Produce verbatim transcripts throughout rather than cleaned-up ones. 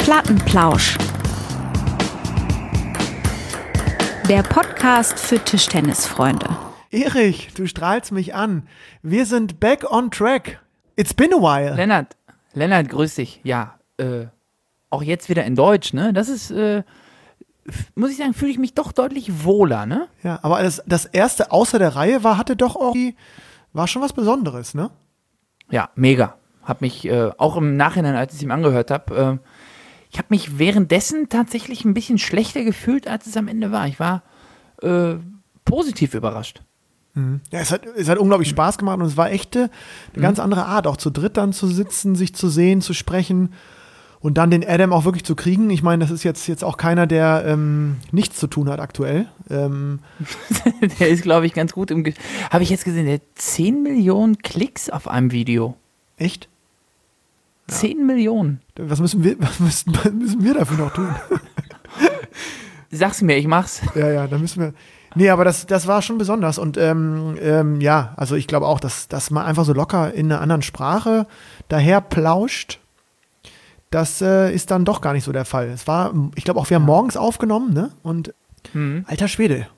Plattenplausch. Der Podcast für Tischtennisfreunde. Erich, du strahlst mich an. Wir sind back on track. It's been a while. Lennart, Lennart, grüß dich. Ja, äh, auch jetzt wieder in Deutsch, ne? Das ist, äh, f- muss ich sagen, fühle ich mich doch deutlich wohler, ne? Ja, aber das, das erste außer der Reihe war, hatte doch auch, war schon was Besonderes, ne? Ja, mega. Hab mich äh, auch im Nachhinein, als ich es ihm angehört habe, äh, ich habe mich währenddessen tatsächlich ein bisschen schlechter gefühlt, als es am Ende war. Ich war äh, positiv überrascht. Ja, es hat, es hat unglaublich Spaß gemacht und es war echt eine Mhm. ganz andere Art, auch zu dritt dann zu sitzen, sich zu sehen, zu sprechen und dann den Adam auch wirklich zu kriegen. Ich meine, das ist jetzt, jetzt auch keiner, der ähm, nichts zu tun hat aktuell. Ähm, Der ist, glaube ich, ganz gut im. Ge- Habe ich jetzt gesehen, der hat zehn Millionen Klicks auf einem Video. echt? zehn Millionen. Was müssen wir, was müssen, was müssen wir dafür noch tun? Sag's mir, ich mach's. Ja, ja, da müssen wir. Nee, aber das, das war schon besonders. Und ähm, ähm, ja, also ich glaube auch, dass, dass man einfach so locker in einer anderen Sprache daher plauscht, das äh, ist dann doch gar nicht so der Fall. Es war, ich glaube auch, wir haben morgens aufgenommen, ne? Und alter Schwede.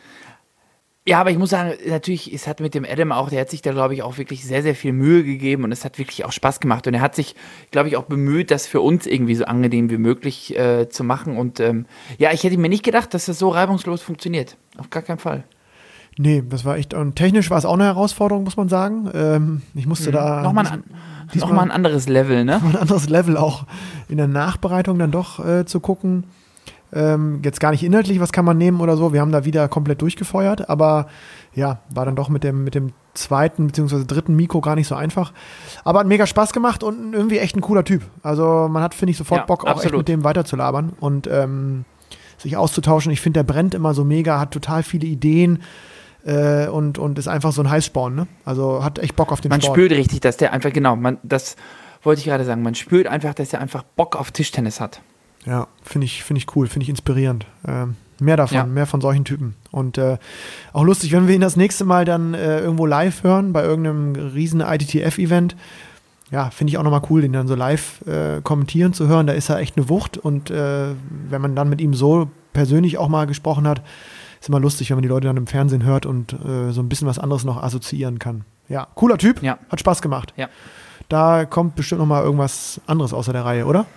Ja, aber ich muss sagen, natürlich, es hat mit dem Adam auch, der hat sich da, glaube ich, auch wirklich sehr, sehr viel Mühe gegeben und es hat wirklich auch Spaß gemacht. Und er hat sich, glaube ich, auch bemüht, das für uns irgendwie so angenehm wie möglich äh, zu machen. Und ähm, ja, ich hätte mir nicht gedacht, dass das so reibungslos funktioniert. Auf gar keinen Fall. Nee, das war echt, und technisch war es auch eine Herausforderung, muss man sagen. Ähm, ich musste da Nochmal ein, diesmal- noch mal ein anderes Level, ne? ein anderes Level auch in der Nachbereitung dann doch äh, zu gucken. Ähm, jetzt gar nicht inhaltlich, was kann man nehmen oder so. Wir haben da wieder komplett durchgefeuert, aber ja, war dann doch mit dem, mit dem zweiten bzw. dritten Mikro gar nicht so einfach. Aber hat mega Spaß gemacht und irgendwie echt ein cooler Typ. Also man hat, finde ich, sofort Ja, Bock, auch echt absolut. mit dem weiterzulabern und ähm, sich auszutauschen. Ich finde, der brennt immer so mega, hat total viele Ideen äh, und, und ist einfach so ein Heißsporn. Ne? Also hat echt Bock auf den Man Sport. spürt richtig, dass der einfach, genau, man, das wollte ich gerade sagen, man spürt einfach, dass er einfach Bock auf Tischtennis hat. Ja, finde ich, finde ich cool, finde ich inspirierend. Ähm, mehr davon, Ja. mehr von solchen Typen. Und äh, auch lustig, wenn wir ihn das nächste Mal dann äh, irgendwo live hören, bei irgendeinem riesen I T T F-Event. Ja, finde ich auch nochmal cool, den dann so live äh, kommentieren zu hören. Da ist er echt eine Wucht. Und äh, wenn man dann mit ihm so persönlich auch mal gesprochen hat, ist immer lustig, wenn man die Leute dann im Fernsehen hört und äh, so ein bisschen was anderes noch assoziieren kann. Ja, cooler Typ, Ja. hat Spaß gemacht. Ja. Da kommt bestimmt nochmal irgendwas anderes außer der Reihe, oder?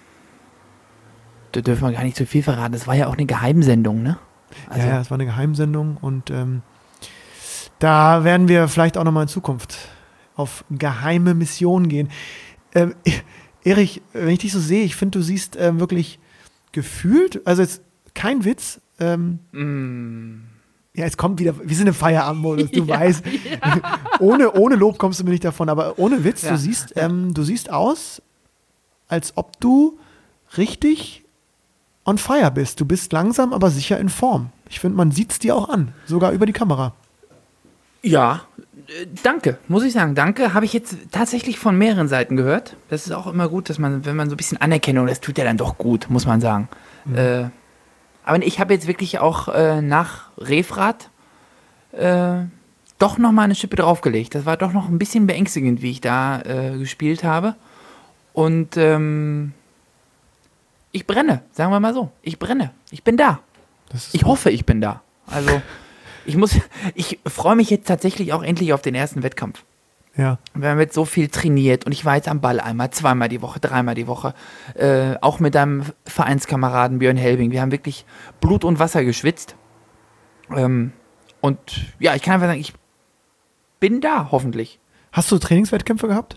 Da dürfen wir gar nicht zu viel verraten. Das war ja auch eine Geheimsendung, ne? Also, Ja, ja, es war eine Geheimsendung und ähm, da werden wir vielleicht auch nochmal in Zukunft auf geheime Missionen gehen. Ähm, Erich, wenn ich dich so sehe, ich finde, du siehst ähm, wirklich gefühlt, also jetzt kein Witz, ähm, mm, ja, jetzt kommt wieder, wir sind im Feierabendmodus, du Ja, weißt, ohne, ohne Lob kommst du mir nicht davon, aber ohne Witz, Ja, du siehst, ähm, du siehst aus, als ob du richtig on fire bist. Du bist langsam, aber sicher in Form. Ich finde, man sieht es dir auch an, sogar über die Kamera. ja, äh, danke, muss ich sagen. Danke, habe ich jetzt tatsächlich von mehreren Seiten gehört. Das ist auch immer gut, dass man, wenn man so ein bisschen Anerkennung, das tut ja dann doch gut, muss man sagen. Äh, aber ich habe jetzt wirklich auch äh, nach Refrat äh, doch noch mal eine Schippe draufgelegt. Das war doch noch ein bisschen beängstigend, wie ich da äh, gespielt habe. Und ähm, ich brenne, sagen wir mal so. Ich brenne. Ich bin da. Das ist Ich hoffe, ich bin da. Also, ich muss, ich freue mich jetzt tatsächlich auch endlich auf den ersten Wettkampf. Ja, Wir haben jetzt so viel trainiert und ich war jetzt am Ball einmal, zweimal die Woche, dreimal die Woche. Äh, auch mit deinem Vereinskameraden Björn Helbing. Wir haben wirklich Blut und Wasser geschwitzt. Ähm, und ja, ich kann einfach sagen, ich bin da, hoffentlich. hast du Trainingswettkämpfe gehabt?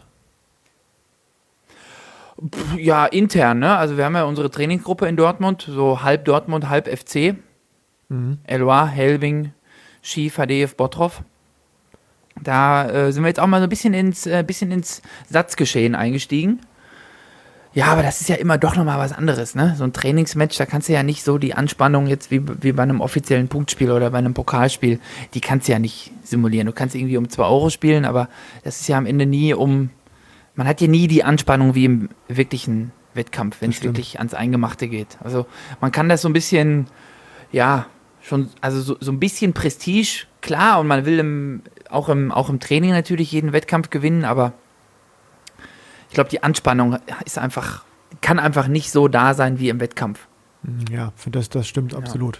Pff, ja, intern, ne? Also wir haben ja unsere Trainingsgruppe in Dortmund, so halb Dortmund, halb F C. Mhm. Eloi, Helbing, Ski, Fadeev, Bottrop. Da äh, sind wir jetzt auch mal so ein bisschen ins, äh, bisschen ins Satzgeschehen eingestiegen. Ja, aber das ist ja immer doch nochmal was anderes, ne? So ein Trainingsmatch, da kannst du ja nicht so die Anspannung jetzt wie, wie bei einem offiziellen Punktspiel oder bei einem Pokalspiel, die kannst du ja nicht simulieren. Du kannst irgendwie um zwei Euro spielen, aber das ist ja am Ende nie um, man hat ja nie die Anspannung wie im wirklichen Wettkampf, wenn es stimmt. wirklich ans Eingemachte geht. Also man kann das so ein bisschen, ja, schon, also so, so ein bisschen Prestige, klar, und man will im, auch, im, auch im Training natürlich jeden Wettkampf gewinnen, aber ich glaube, die Anspannung ist einfach kann einfach nicht so da sein wie im Wettkampf. Ja, das, das stimmt ja. absolut.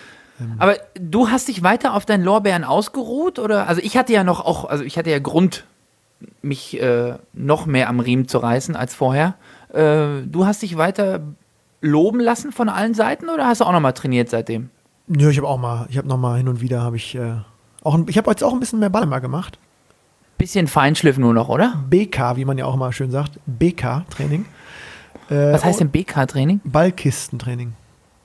Aber du hast dich weiter auf deinen Lorbeeren ausgeruht, oder? Also ich hatte ja noch auch, also ich hatte ja Grund, mich äh, noch mehr am Riemen zu reißen als vorher. Äh, du hast dich weiter loben lassen von allen Seiten, oder hast du auch noch mal trainiert seitdem? Nö, ich habe auch mal, ich habe noch mal hin und wieder, habe ich äh, auch, ich habe jetzt auch ein bisschen mehr Ball mal gemacht. Bisschen Feinschliff nur noch, oder? B K, wie man ja auch mal schön sagt, B K-Training. Äh, Was heißt denn B K-Training? Ballkistentraining.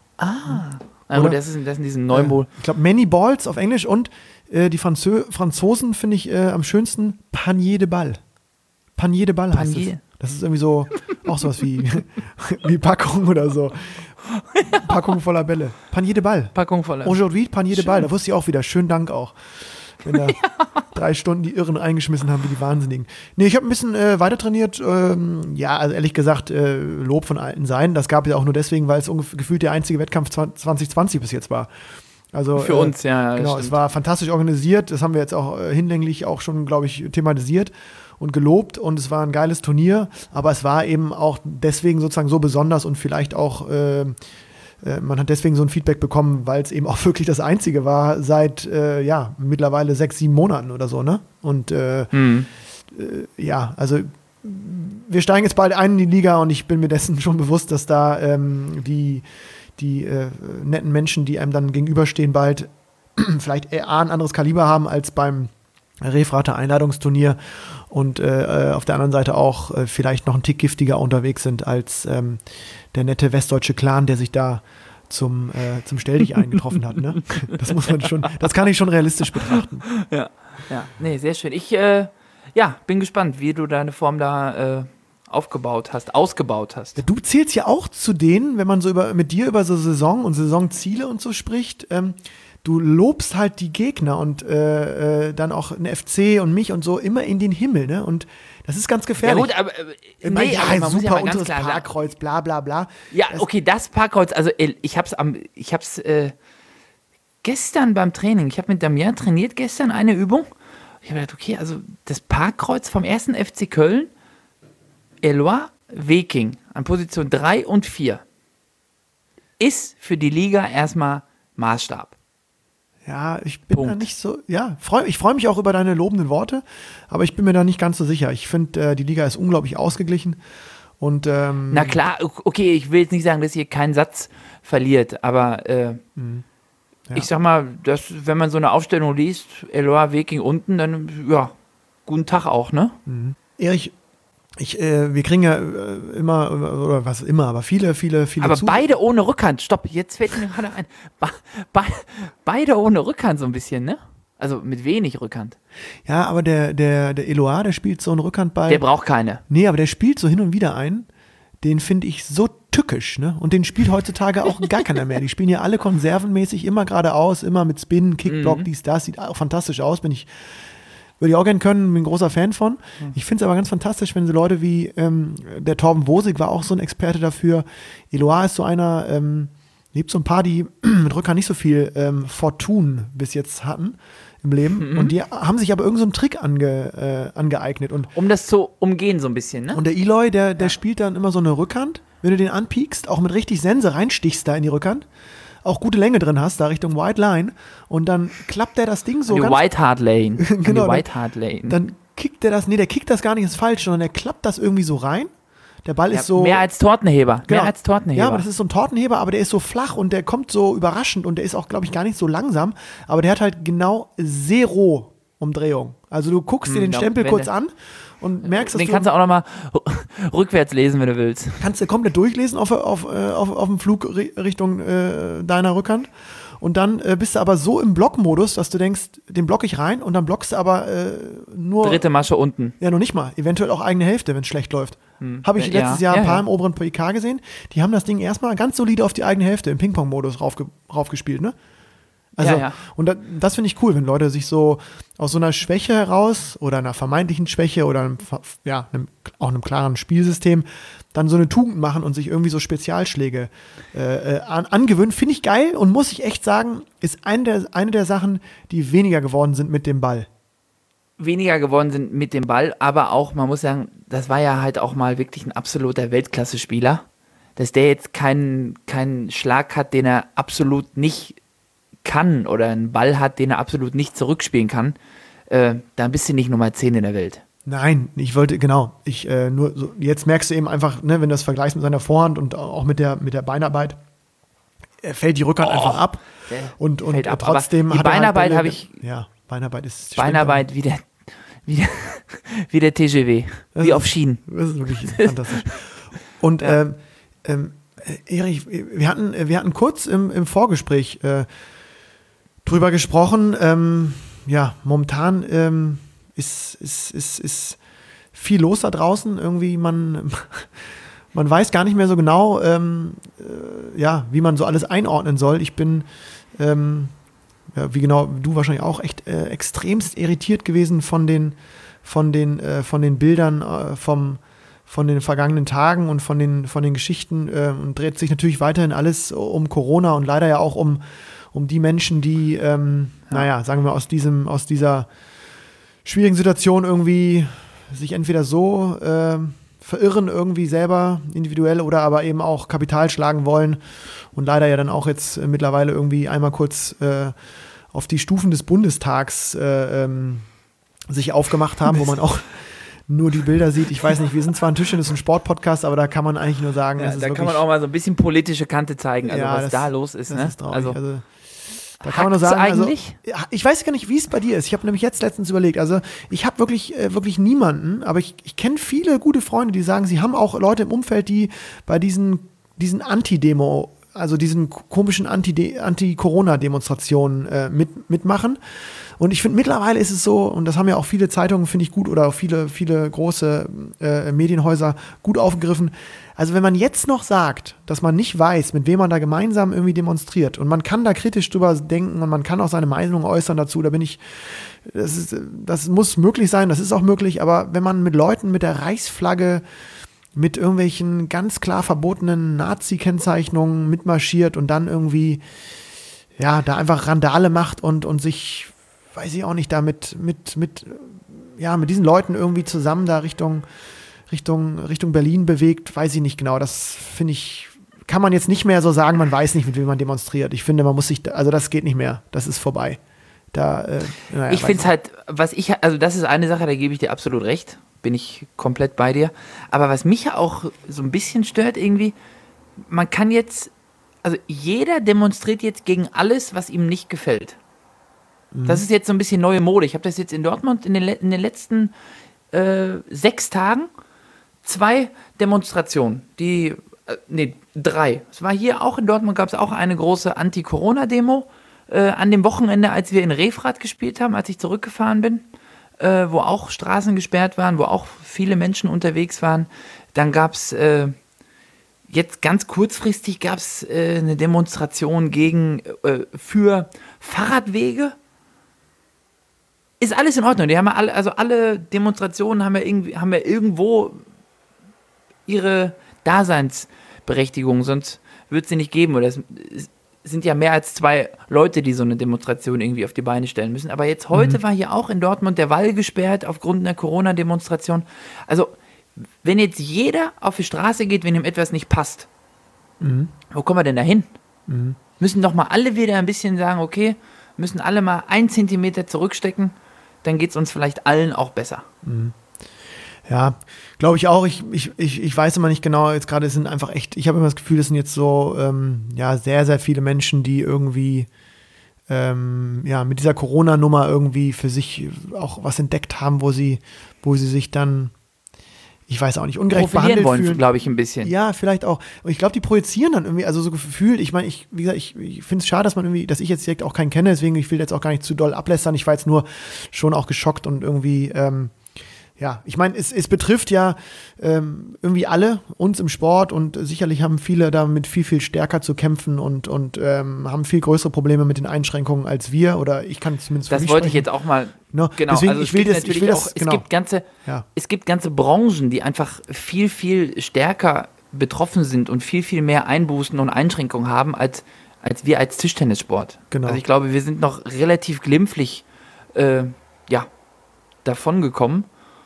Ah, na gut, das ist, das ist in diesem neuen äh, Ich glaube, Many Balls auf Englisch und äh, die Franzö- Franzosen finde ich äh, am schönsten Panier de Ball. Panier de Ball heißt Panier. es. Das ist irgendwie so, auch sowas wie, wie Packung oder so. Packung voller Bälle. Panier de Ball. Packung voller. Aujourd'hui Panier de Schön. Ball. Da wusste ich auch wieder. Schönen Dank auch. Wenn da ja. drei Stunden die Irren eingeschmissen haben, wie die Wahnsinnigen. Nee, ich habe ein bisschen äh, weiter trainiert. Ähm, ja, also ehrlich gesagt, äh, Lob von alten Seiten. Das gab es ja auch nur deswegen, weil es ungef- gefühlt der einzige Wettkampf zwanzig zwanzig bis jetzt war. Also, Für äh, uns, ja. Genau, stimmt. es war fantastisch organisiert. Das haben wir jetzt auch äh, hinlänglich auch schon, glaube ich, thematisiert und gelobt. Und es war ein geiles Turnier. Aber es war eben auch deswegen sozusagen so besonders und vielleicht auch äh, man hat deswegen so ein Feedback bekommen, weil es eben auch wirklich das Einzige war seit, äh, ja, mittlerweile sechs, sieben Monaten oder so, ne? Und äh, Mhm. äh, ja, also wir steigen jetzt bald ein in die Liga und ich bin mir dessen schon bewusst, dass da ähm, die, die äh, netten Menschen, die einem dann gegenüberstehen, bald vielleicht eher ein anderes Kaliber haben als beim Refrater Einladungsturnier und äh, auf der anderen Seite auch äh, vielleicht noch ein Tick giftiger unterwegs sind als ähm, der nette westdeutsche Clan, der sich da zum, äh, zum Stelldich eingetroffen hat. Ne? Das muss man schon, das kann ich schon realistisch betrachten. Ja, ja, nee, sehr schön. Ich äh, ja, bin gespannt, wie du deine Form da äh, aufgebaut hast, ausgebaut hast. Du zählst ja auch zu denen, wenn man so über, mit dir über so Saison und Saisonziele und so spricht, ähm, du lobst halt die Gegner und äh, äh, dann auch einen F C und mich und so immer in den Himmel, ne? Und das ist ganz Ja gefährlich. gut, aber äh, Immer, nee, ja, aber man super, muss ja mal ganz unteres klar sagen. Parkkreuz, bla bla bla. Ja, Das- okay, das Parkkreuz, also äh, ich hab's am, ich hab's äh, gestern beim Training, ich habe mit Damien trainiert gestern eine Übung. Ich habe gedacht, okay, also das Parkkreuz vom ersten F C Köln, Eloi Weking an Position drei und vier ist für die Liga erstmal Maßstab. Ja, ich bin Punkt. da nicht so, ja, freu, ich freue mich auch über deine lobenden Worte, aber ich bin mir da nicht ganz so sicher. Ich finde, äh, die Liga ist unglaublich ausgeglichen und ähm, Na klar, okay, ich will jetzt nicht sagen, dass ihr keinen Satz verliert, aber äh, ja. ich sag mal, dass, wenn man so eine Aufstellung liest, Eloi Weking unten, dann ja, guten Tag auch, ne? Erich, ich, äh, wir kriegen ja äh, immer, oder was immer, aber viele, viele, viele Aber Zu- beide ohne Rückhand. Stopp, jetzt fällt mir gerade ein. Be be beide ohne Rückhand so ein bisschen, ne? Also mit wenig Rückhand. Ja, aber der, der, der Eloi, der spielt so einen Rückhandball. Der braucht keine. Nee, aber der spielt so hin und wieder ein. Den finde ich so tückisch, ne? Und den spielt heutzutage auch gar keiner mehr. Die spielen ja alle konservenmäßig, immer geradeaus, immer mit Spin, Kickblock, Mhm. dies, das. Sieht auch fantastisch aus. Bin ich, würde ich auch gerne können, bin ein großer Fan von. Ich finde es aber ganz fantastisch, wenn so Leute wie ähm, der Torben Wosig war auch so ein Experte dafür. Eloi ist so einer, ähm, gibt so ein paar, die mit Rückhand nicht so viel ähm, Fortune bis jetzt hatten im Leben. Mhm. Und die haben sich aber irgendeinen so einen Trick ange, äh, angeeignet. Und Um das zu umgehen so ein bisschen, ne? und der Eloy, der, der spielt dann immer so eine Rückhand. Wenn du den anpiekst, auch mit richtig Sense reinstichst da in die Rückhand, auch gute Länge drin hast, da Richtung White Line, und dann klappt der das Ding so die ganz, White Hart Lane. Genau, die dann- White Hart Lane. dann kickt der das, nee, der kickt das gar nicht ins Falsche, sondern der klappt das irgendwie so rein. Der Ball ja, ist so... mehr als Tortenheber. Genau. Mehr als Tortenheber. Ja, aber das ist so ein Tortenheber, aber der ist so flach und der kommt so überraschend und der ist auch, glaube ich, gar nicht so langsam, aber der hat halt genau Zero Umdrehung. Also du guckst dir Hm, den ja, Stempel wenn kurz der- an und merkst, dass Den du kannst du auch nochmal rückwärts lesen, wenn du willst. kannst du komplett durchlesen auf, auf, äh, auf, auf dem Flug ri- Richtung äh, deiner Rückhand. Und dann äh, bist du aber so im Blockmodus, dass du denkst, den block ich rein und dann blockst du aber äh, nur, Dritte Masche unten. ja noch nicht mal, eventuell auch eigene Hälfte, wenn es schlecht läuft. Habe ich Ja, letztes Jahr ja, ein paar ja. im oberen P I K gesehen, die haben das Ding erstmal ganz solide auf die eigene Hälfte im Ping-Pong-Modus raufge raufgespielt, ne? Also, Ja, ja. und da, das finde ich cool, wenn Leute sich so aus so einer Schwäche heraus oder einer vermeintlichen Schwäche oder einem, ver- ja, einem, auch einem klaren Spielsystem dann so eine Tugend machen und sich irgendwie so Spezialschläge äh, äh, an, angewöhnen, finde ich geil und muss ich echt sagen, ist eine der, eine der Sachen, die weniger geworden sind mit dem Ball. weniger geworden sind mit dem Ball, aber auch, man muss sagen, das war ja halt auch mal wirklich ein absoluter Weltklasse-Spieler, dass der jetzt keinen keinen Schlag hat, den er absolut nicht kann oder einen Ball hat, den er absolut nicht zurückspielen kann, äh, dann bist du nicht Nummer zehn in der Welt. Nein, ich wollte, genau, ich äh, nur so, jetzt merkst du eben einfach, ne, wenn du das vergleichst mit seiner Vorhand und auch mit der, mit der Beinarbeit, er fällt die Rückhand oh, einfach ab und, und ab, trotzdem die hat er Beinarbeit halt habe ich ja, Beinarbeit ist Beinarbeit wie der, wie der, wie der T G W, das wie ist, auf Schienen. Das ist wirklich fantastisch. Und ja. ähm, ähm, Erich, wir hatten, wir hatten kurz im, im Vorgespräch äh, drüber gesprochen, ähm, ja, momentan ähm, ist, ist, ist, ist viel los da draußen, irgendwie man, man weiß gar nicht mehr so genau, ähm, äh, ja, wie man so alles einordnen soll. Ich bin, ähm, ja, wie genau, du wahrscheinlich auch, echt äh, extremst irritiert gewesen von den, von den, äh, von den Bildern äh, vom, von den vergangenen Tagen und von den, von den Geschichten äh, und dreht sich natürlich weiterhin alles um Corona und leider ja auch um, um die Menschen, die, ähm, ja. naja, sagen wir aus diesem, aus dieser schwierigen Situation irgendwie sich entweder so äh, verirren irgendwie selber individuell oder aber eben auch Kapital schlagen wollen und leider ja dann auch jetzt äh, mittlerweile irgendwie einmal kurz äh, auf die Stufen des Bundestags äh, ähm, sich aufgemacht haben, wo man auch nur die Bilder sieht. Ich weiß nicht, wir sind zwar ein Tischtennis- und Sport-Podcast, aber da kann man eigentlich nur sagen, ja, es ist da kann man auch mal so ein bisschen politische Kante zeigen, also ja, was das, da los ist. Das ne? ist traurig. Also, also da kann man nur sagen, eigentlich? Also, ich weiß gar nicht, wie es bei dir ist. Ich habe nämlich jetzt letztens überlegt, also ich habe wirklich, äh, wirklich niemanden, aber ich, ich kenne viele gute Freunde, die sagen, sie haben auch Leute im Umfeld, die bei diesen, diesen Anti-Demo, also diesen komischen Anti- Anti-Corona-Demonstrationen äh, mit, mitmachen. Und ich finde, mittlerweile ist es so, und das haben ja auch viele Zeitungen, finde ich gut, oder auch viele, viele große äh, Medienhäuser gut aufgegriffen. Also wenn man jetzt noch sagt, dass man nicht weiß, mit wem man da gemeinsam irgendwie demonstriert, und man kann da kritisch drüber denken und man kann auch seine Meinung äußern dazu, da bin ich, das ist, das muss möglich sein, das ist auch möglich, aber wenn man mit Leuten mit der Reichsflagge, mit irgendwelchen ganz klar verbotenen Nazi-Kennzeichnungen mitmarschiert und dann irgendwie, ja, da einfach Randale macht und, und sich, weiß ich auch nicht, da mit, mit, mit, ja, mit diesen Leuten irgendwie zusammen da Richtung, Richtung, Richtung Berlin bewegt, weiß ich nicht genau. Das finde ich, kann man jetzt nicht mehr so sagen, man weiß nicht, mit wem man demonstriert. Ich finde, man muss sich, also das geht nicht mehr. Das ist vorbei. Da, äh, naja, ich finde es halt, was ich, also das ist eine Sache, da gebe ich dir absolut recht. Bin ich komplett bei dir. Aber was mich ja auch so ein bisschen stört irgendwie, man kann jetzt, also jeder demonstriert jetzt gegen alles, was ihm nicht gefällt. Mhm. Das ist jetzt so ein bisschen neue Mode. Ich habe das jetzt in Dortmund in den, in den letzten äh, sechs Tagen zwei Demonstrationen, die, äh, nee, drei. Es war hier auch in Dortmund, gab es auch eine große Anti-Corona-Demo äh, an dem Wochenende, als wir in Refrath gespielt haben, als ich zurückgefahren bin. Äh, wo auch Straßen gesperrt waren, wo auch viele Menschen unterwegs waren. Dann gab es äh, jetzt ganz kurzfristig gab es äh, eine Demonstration gegen äh, für Fahrradwege. Ist alles in Ordnung. Die haben ja alle, also alle Demonstrationen haben ja irgendwie, haben ja irgendwo ihre Daseinsberechtigung, sonst wird es sie nicht geben. Oder es sind ja mehr als zwei Leute, die so eine Demonstration irgendwie auf die Beine stellen müssen. Aber jetzt heute mhm. war hier auch in Dortmund der Wall gesperrt aufgrund einer Corona-Demonstration. Also, wenn jetzt jeder auf die Straße geht, wenn ihm etwas nicht passt, mhm. wo kommen wir denn da hin? Mhm. Müssen doch mal alle wieder ein bisschen sagen, okay, müssen alle mal einen Zentimeter zurückstecken, dann geht es uns vielleicht allen auch besser. Mhm. Ja, glaube ich auch. Ich, ich, ich, ich weiß immer nicht genau, jetzt gerade sind einfach echt, ich habe immer das Gefühl, es sind jetzt so ähm, ja, sehr, sehr viele Menschen, die irgendwie ähm, ja, mit dieser Corona-Nummer irgendwie für sich auch was entdeckt haben, wo sie, wo sie sich dann, ich weiß auch nicht, ungerecht behandelt wollen, fühlen. glaube ich, ein bisschen. Ja, vielleicht auch. Und ich glaube, die projizieren dann irgendwie, also so gefühlt, ich meine, ich, wie gesagt, ich, ich finde es schade, dass man irgendwie, dass ich jetzt direkt auch keinen kenne, deswegen, ich will jetzt auch gar nicht zu doll ablästern. Ich war jetzt nur schon auch geschockt und irgendwie, ähm, ja, ich meine, es, es betrifft ja ähm, irgendwie alle, uns im Sport, und sicherlich haben viele damit viel, viel stärker zu kämpfen und, und ähm, haben viel größere Probleme mit den Einschränkungen als wir, oder ich kann zumindest für Das mich wollte sprechen. ich jetzt auch mal, no, genau, deswegen, also ich will das, ich will das, auch, genau. es gibt ganze, ja. es gibt ganze Branchen, die einfach viel, viel stärker betroffen sind und viel, viel mehr Einbußen und Einschränkungen haben, als, als wir als Tischtennissport. Genau. Also ich glaube, wir sind noch relativ glimpflich, äh, ja, davongekommen.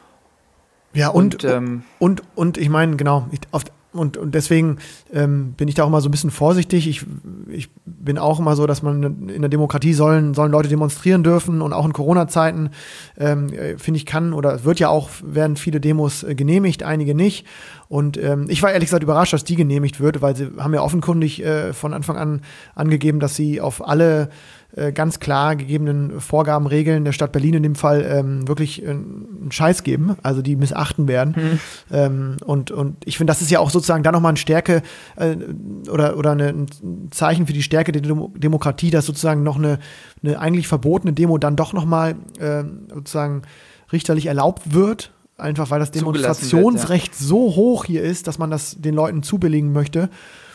Ja, und, Und, ähm, und, und ich meine, genau, ich, auf, und, und deswegen ähm, bin ich da auch immer so ein bisschen vorsichtig. Ich, ich bin auch immer so, dass man in der Demokratie sollen, sollen Leute demonstrieren dürfen und auch in Corona-Zeiten, ähm, finde ich, kann oder es wird ja auch, werden viele Demos äh, genehmigt, einige nicht. Und ähm, ich war ehrlich gesagt überrascht, dass die genehmigt wird, weil sie haben ja offenkundig äh, von Anfang an angegeben, dass sie auf alle äh, ganz klar gegebenen Vorgaben, Regeln der Stadt Berlin in dem Fall ähm, wirklich äh, einen Scheiß geben, also die missachten werden. Hm. Ähm, und, und ich finde, das ist ja auch sozusagen dann nochmal eine Stärke äh, oder, oder eine, ein Zeichen für die Stärke der Demo- Demokratie, dass sozusagen noch eine, eine eigentlich verbotene Demo dann doch nochmal äh, sozusagen richterlich erlaubt wird. Einfach weil das Demonstrationsrecht wird, ja. so hoch hier ist, dass man das den Leuten zubilligen möchte.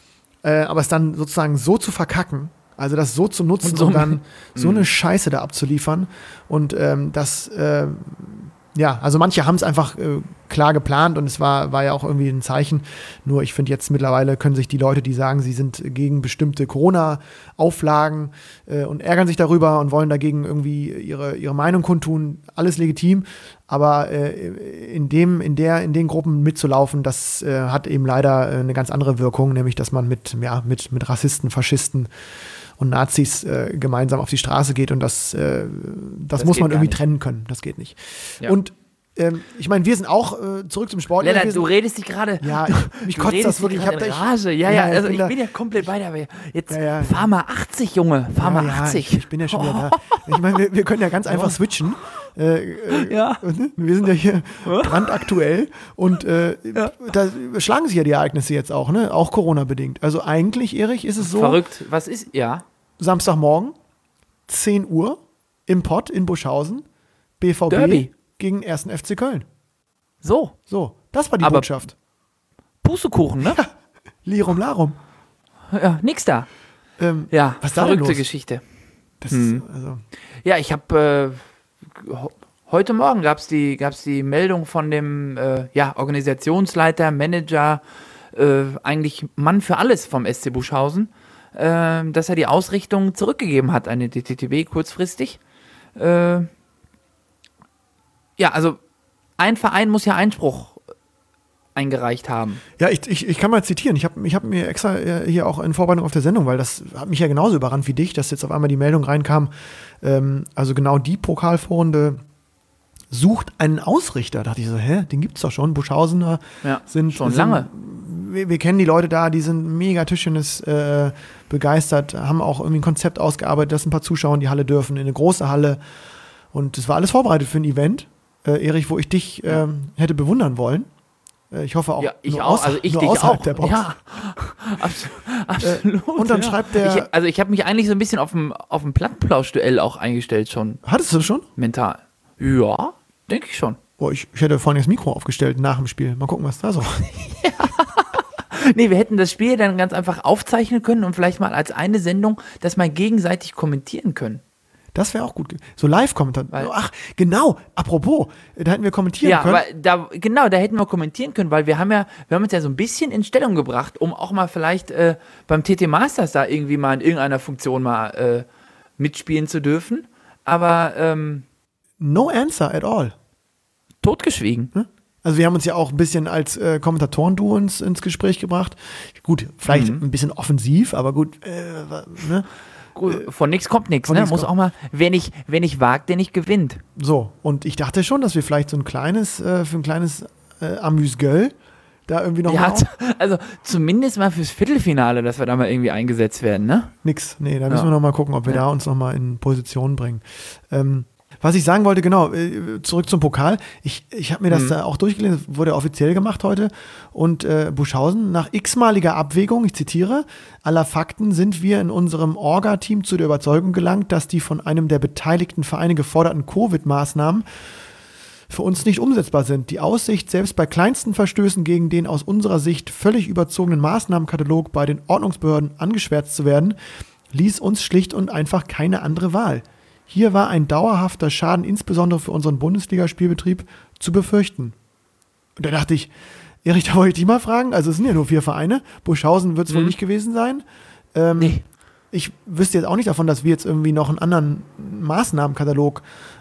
Äh, aber es dann sozusagen so zu verkacken, also das so zu nutzen und, so und dann so eine Scheiße da abzuliefern. Und ähm, das, äh, ja, also manche haben es einfach äh, klar geplant und es war, war ja auch irgendwie ein Zeichen. Nur ich finde jetzt mittlerweile können sich die Leute, die sagen, sie sind gegen bestimmte Corona-Auflagen äh, und ärgern sich darüber und wollen dagegen irgendwie ihre, ihre Meinung kundtun, alles legitim. Aber äh, in dem, in der, in den Gruppen mitzulaufen, das äh, hat eben leider äh, eine ganz andere Wirkung, nämlich dass man mit, ja, mit, mit Rassisten, Faschisten und Nazis äh, gemeinsam auf die Straße geht und das, äh, das, das muss man irgendwie nicht trennen können. Das geht nicht. Ja. Und ähm, ich meine, wir sind auch äh, zurück zum Sport. Lennart, du redest dich gerade. Ja, ich, mich kotzt das wirklich. Ich hab in Rage. Ja, ja, ja, also ich bin, ich bin ja komplett bei dir. Jetzt ja, ja. fahr mal achtzig, Junge. Fahr ja, mal achtzig. Ja, ich, ich bin ja schon wieder da. Ich meine, wir, wir können ja ganz einfach switchen. Äh, äh, ja. Wir sind ja hier brandaktuell und äh, ja. da schlagen sich ja die Ereignisse jetzt auch, ne? Auch Corona-bedingt. Also eigentlich, Erich, ist es so. Verrückt. Was ist, ja? Samstagmorgen, zehn Uhr, im Pott in Buschhausen, B V B Derby gegen ersten F C Köln. So. So, das war die Aber Botschaft. Pustekuchen, ne? Ja, Lirum Larum. Ja, nix da. Ähm, ja, was da verrückte denn los? Geschichte. Das hm. ist, also ja, ich habe äh, heute Morgen gab es die, gab's die Meldung von dem äh, ja, Organisationsleiter, Manager, äh, eigentlich Mann für alles vom S C Buschhausen, äh, dass er die Ausrichtung zurückgegeben hat an den D T T B kurzfristig. Äh, ja, also ein Verein muss ja Einspruch eingereicht haben. Ja, ich, ich, ich kann mal zitieren. Ich habe ich hab mir extra hier auch in Vorbereitung auf der Sendung, weil das hat mich ja genauso überrannt wie dich, dass jetzt auf einmal die Meldung reinkam, ähm, also genau die Pokalvorrunde sucht einen Ausrichter. Da dachte ich so, hä, den gibt's doch schon. Buschhausener ja, sind schon sind, lange. Wir, wir kennen die Leute da, die sind mega Tischtennis äh, begeistert, haben auch irgendwie ein Konzept ausgearbeitet, dass ein paar Zuschauer in die Halle dürfen, in eine große Halle. Und das war alles vorbereitet für ein Event, äh, Erich, wo ich dich ja. ähm, hätte bewundern wollen. Äh, ich hoffe auch, ja, ich nur, auch. Außer, Also ich nur dich außerhalb auch. der Box. Ja, absolut. Äh, und dann ja. schreibt der... Ich, also ich habe mich eigentlich so ein bisschen auf ein, auf ein Plattenplausch-Duell auch eingestellt schon. Hattest du das schon? Mental. Ja, denke ich schon. Oh, ich, ich hätte vorhin das Mikro aufgestellt nach dem Spiel. Mal gucken, was da so ja. Nee, wir hätten das Spiel dann ganz einfach aufzeichnen können und vielleicht mal als eine Sendung das mal gegenseitig kommentieren können. Das wäre auch gut. So Live-Kommentar. Ach, genau. Apropos, da hätten wir kommentieren ja, können. Weil da, genau, da hätten wir kommentieren können, weil wir haben ja, wir haben uns ja so ein bisschen in Stellung gebracht, um auch mal vielleicht äh, beim T T Masters da irgendwie mal in irgendeiner Funktion mal äh, mitspielen zu dürfen. Aber ähm, no answer at all. Totgeschwiegen. Hm? Also wir haben uns ja auch ein bisschen als äh, Kommentatoren-Duo ins, ins Gespräch gebracht. Gut, vielleicht mhm. ein bisschen offensiv, aber gut, äh, ne? Von nichts kommt nichts, ne? Muss kommt. Auch mal, wer nicht, wer nicht wagt, der nicht gewinnt. So, und ich dachte schon, dass wir vielleicht so ein kleines, äh, für ein kleines äh, Amüs-Gueule da irgendwie noch ja, mal z- also zumindest mal fürs Viertelfinale, dass wir da mal irgendwie eingesetzt werden, ne? Nix, nee, da müssen ja. wir noch mal gucken, ob wir ja. da uns noch mal in Position bringen. Ähm, Was ich sagen wollte, genau, zurück zum Pokal. Ich, ich habe mir das mhm. da auch durchgelesen, wurde offiziell gemacht heute. Und äh, Buschhausen, nach x-maliger Abwägung, ich zitiere, aller Fakten sind wir in unserem Orga-Team zu der Überzeugung gelangt, dass die von einem der beteiligten Vereine geforderten Covid-Maßnahmen für uns nicht umsetzbar sind. Die Aussicht, selbst bei kleinsten Verstößen gegen den aus unserer Sicht völlig überzogenen Maßnahmenkatalog bei den Ordnungsbehörden angeschwärzt zu werden, ließ uns schlicht und einfach keine andere Wahl. Hier war ein dauerhafter Schaden, insbesondere für unseren Bundesligaspielbetrieb, zu befürchten. Und da dachte ich, Erich, da wollte ich dich mal fragen, also es sind ja nur vier Vereine, Buschhausen wird es mhm. wohl nicht gewesen sein. Ähm, nee. Ich wüsste jetzt auch nicht davon, dass wir jetzt irgendwie noch einen anderen Maßnahmenkatalog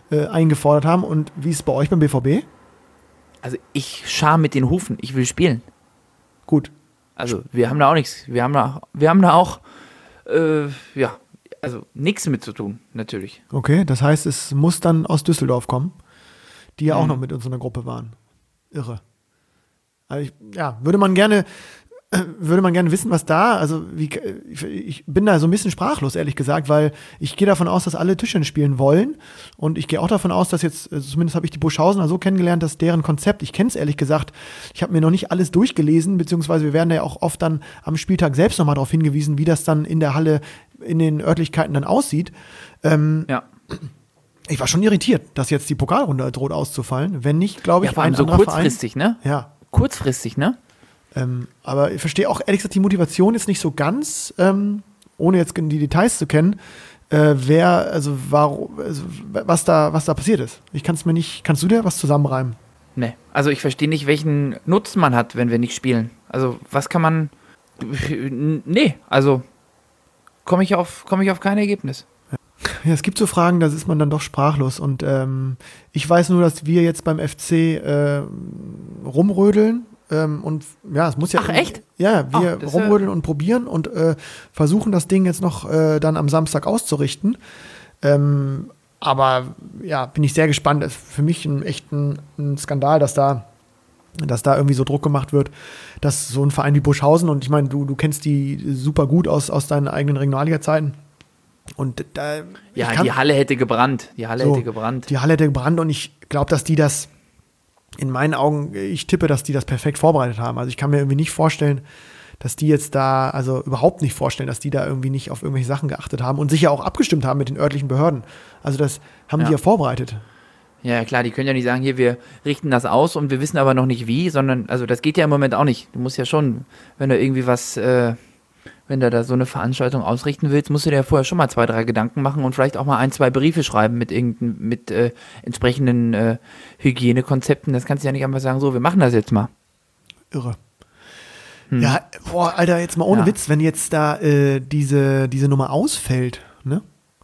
äh, eingefordert haben. Und wie ist es bei euch beim B V B? Also ich schar mit den Hufen, ich will spielen. Gut. Also wir haben da auch nichts, wir haben da, wir haben da auch, äh, ja, also nichts mit zu tun, natürlich. Okay, das heißt, es muss dann aus Düsseldorf kommen, die ja Mhm. auch noch mit uns in der Gruppe waren. Irre. Also ich, ja, würde man gerne, äh, würde man gerne wissen, was da, also wie, ich, ich bin da so ein bisschen sprachlos, ehrlich gesagt, weil ich gehe davon aus, dass alle Tischtennis spielen wollen und ich gehe auch davon aus, dass jetzt, also zumindest habe ich die Burschhausener so kennengelernt, dass deren Konzept, ich kenne es ehrlich gesagt, ich habe mir noch nicht alles durchgelesen, beziehungsweise wir werden ja auch oft dann am Spieltag selbst nochmal darauf hingewiesen, wie das dann in der Halle, in den Örtlichkeiten dann aussieht. Ähm, Ja. Ich war schon irritiert, dass jetzt die Pokalrunde droht auszufallen, wenn nicht, glaube ich, Ja, vor allem ein so anderer kurzfristig, ne? Verein. Ja, Kurzfristig, ne? ähm, aber ich verstehe auch ehrlich gesagt die Motivation jetzt nicht so ganz, ähm, ohne jetzt die Details zu kennen, äh, wer, also, warum, also was da, was da passiert ist. Ich kann es mir nicht, kannst du dir was zusammenreimen? Ne. Also ich verstehe nicht, welchen Nutzen man hat, wenn wir nicht spielen. Also was kann man, nee, also komme ich auf, komme ich auf kein Ergebnis. Ja, es gibt so Fragen, da ist man dann doch sprachlos. Und ähm, ich weiß nur, dass wir jetzt beim F C äh, rumrödeln. Ähm, und ja, es muss ja. Ach, echt? Ja, wir Oh, das ist rumrödeln und probieren und äh, versuchen das Ding jetzt noch äh, dann am Samstag auszurichten. Ähm, aber ja, bin ich sehr gespannt. Das ist für mich ein echt ein, ein Skandal, dass da, dass da irgendwie so Druck gemacht wird, dass so ein Verein wie Burschhausen, und ich meine, du, du kennst die super gut aus, aus deinen eigenen Regionalliga-Zeiten. Und da, Ja, ich kann, die Halle hätte gebrannt. Die Halle So, hätte gebrannt. Die Halle hätte gebrannt und ich glaube, dass die das, in meinen Augen, ich tippe, dass die das perfekt vorbereitet haben. Also ich kann mir irgendwie nicht vorstellen, dass die jetzt da, also überhaupt nicht vorstellen, dass die da irgendwie nicht auf irgendwelche Sachen geachtet haben und sich ja auch abgestimmt haben mit den örtlichen Behörden. Also das haben Ja. die ja vorbereitet. Ja, klar, die können ja nicht sagen, hier, wir richten das aus und wir wissen aber noch nicht wie, sondern, also das geht ja im Moment auch nicht. Du musst ja schon, wenn du irgendwie was, äh, wenn du da so eine Veranstaltung ausrichten willst, musst du dir ja vorher schon mal zwei, drei Gedanken machen und vielleicht auch mal ein, zwei Briefe schreiben mit irgendein, mit äh, entsprechenden äh, Hygienekonzepten. Das kannst du ja nicht einfach sagen, so, wir machen das jetzt mal. Irre. Hm. Ja, boah, Alter, jetzt mal ohne Ja. Witz, wenn jetzt da äh, diese, diese Nummer ausfällt, ne?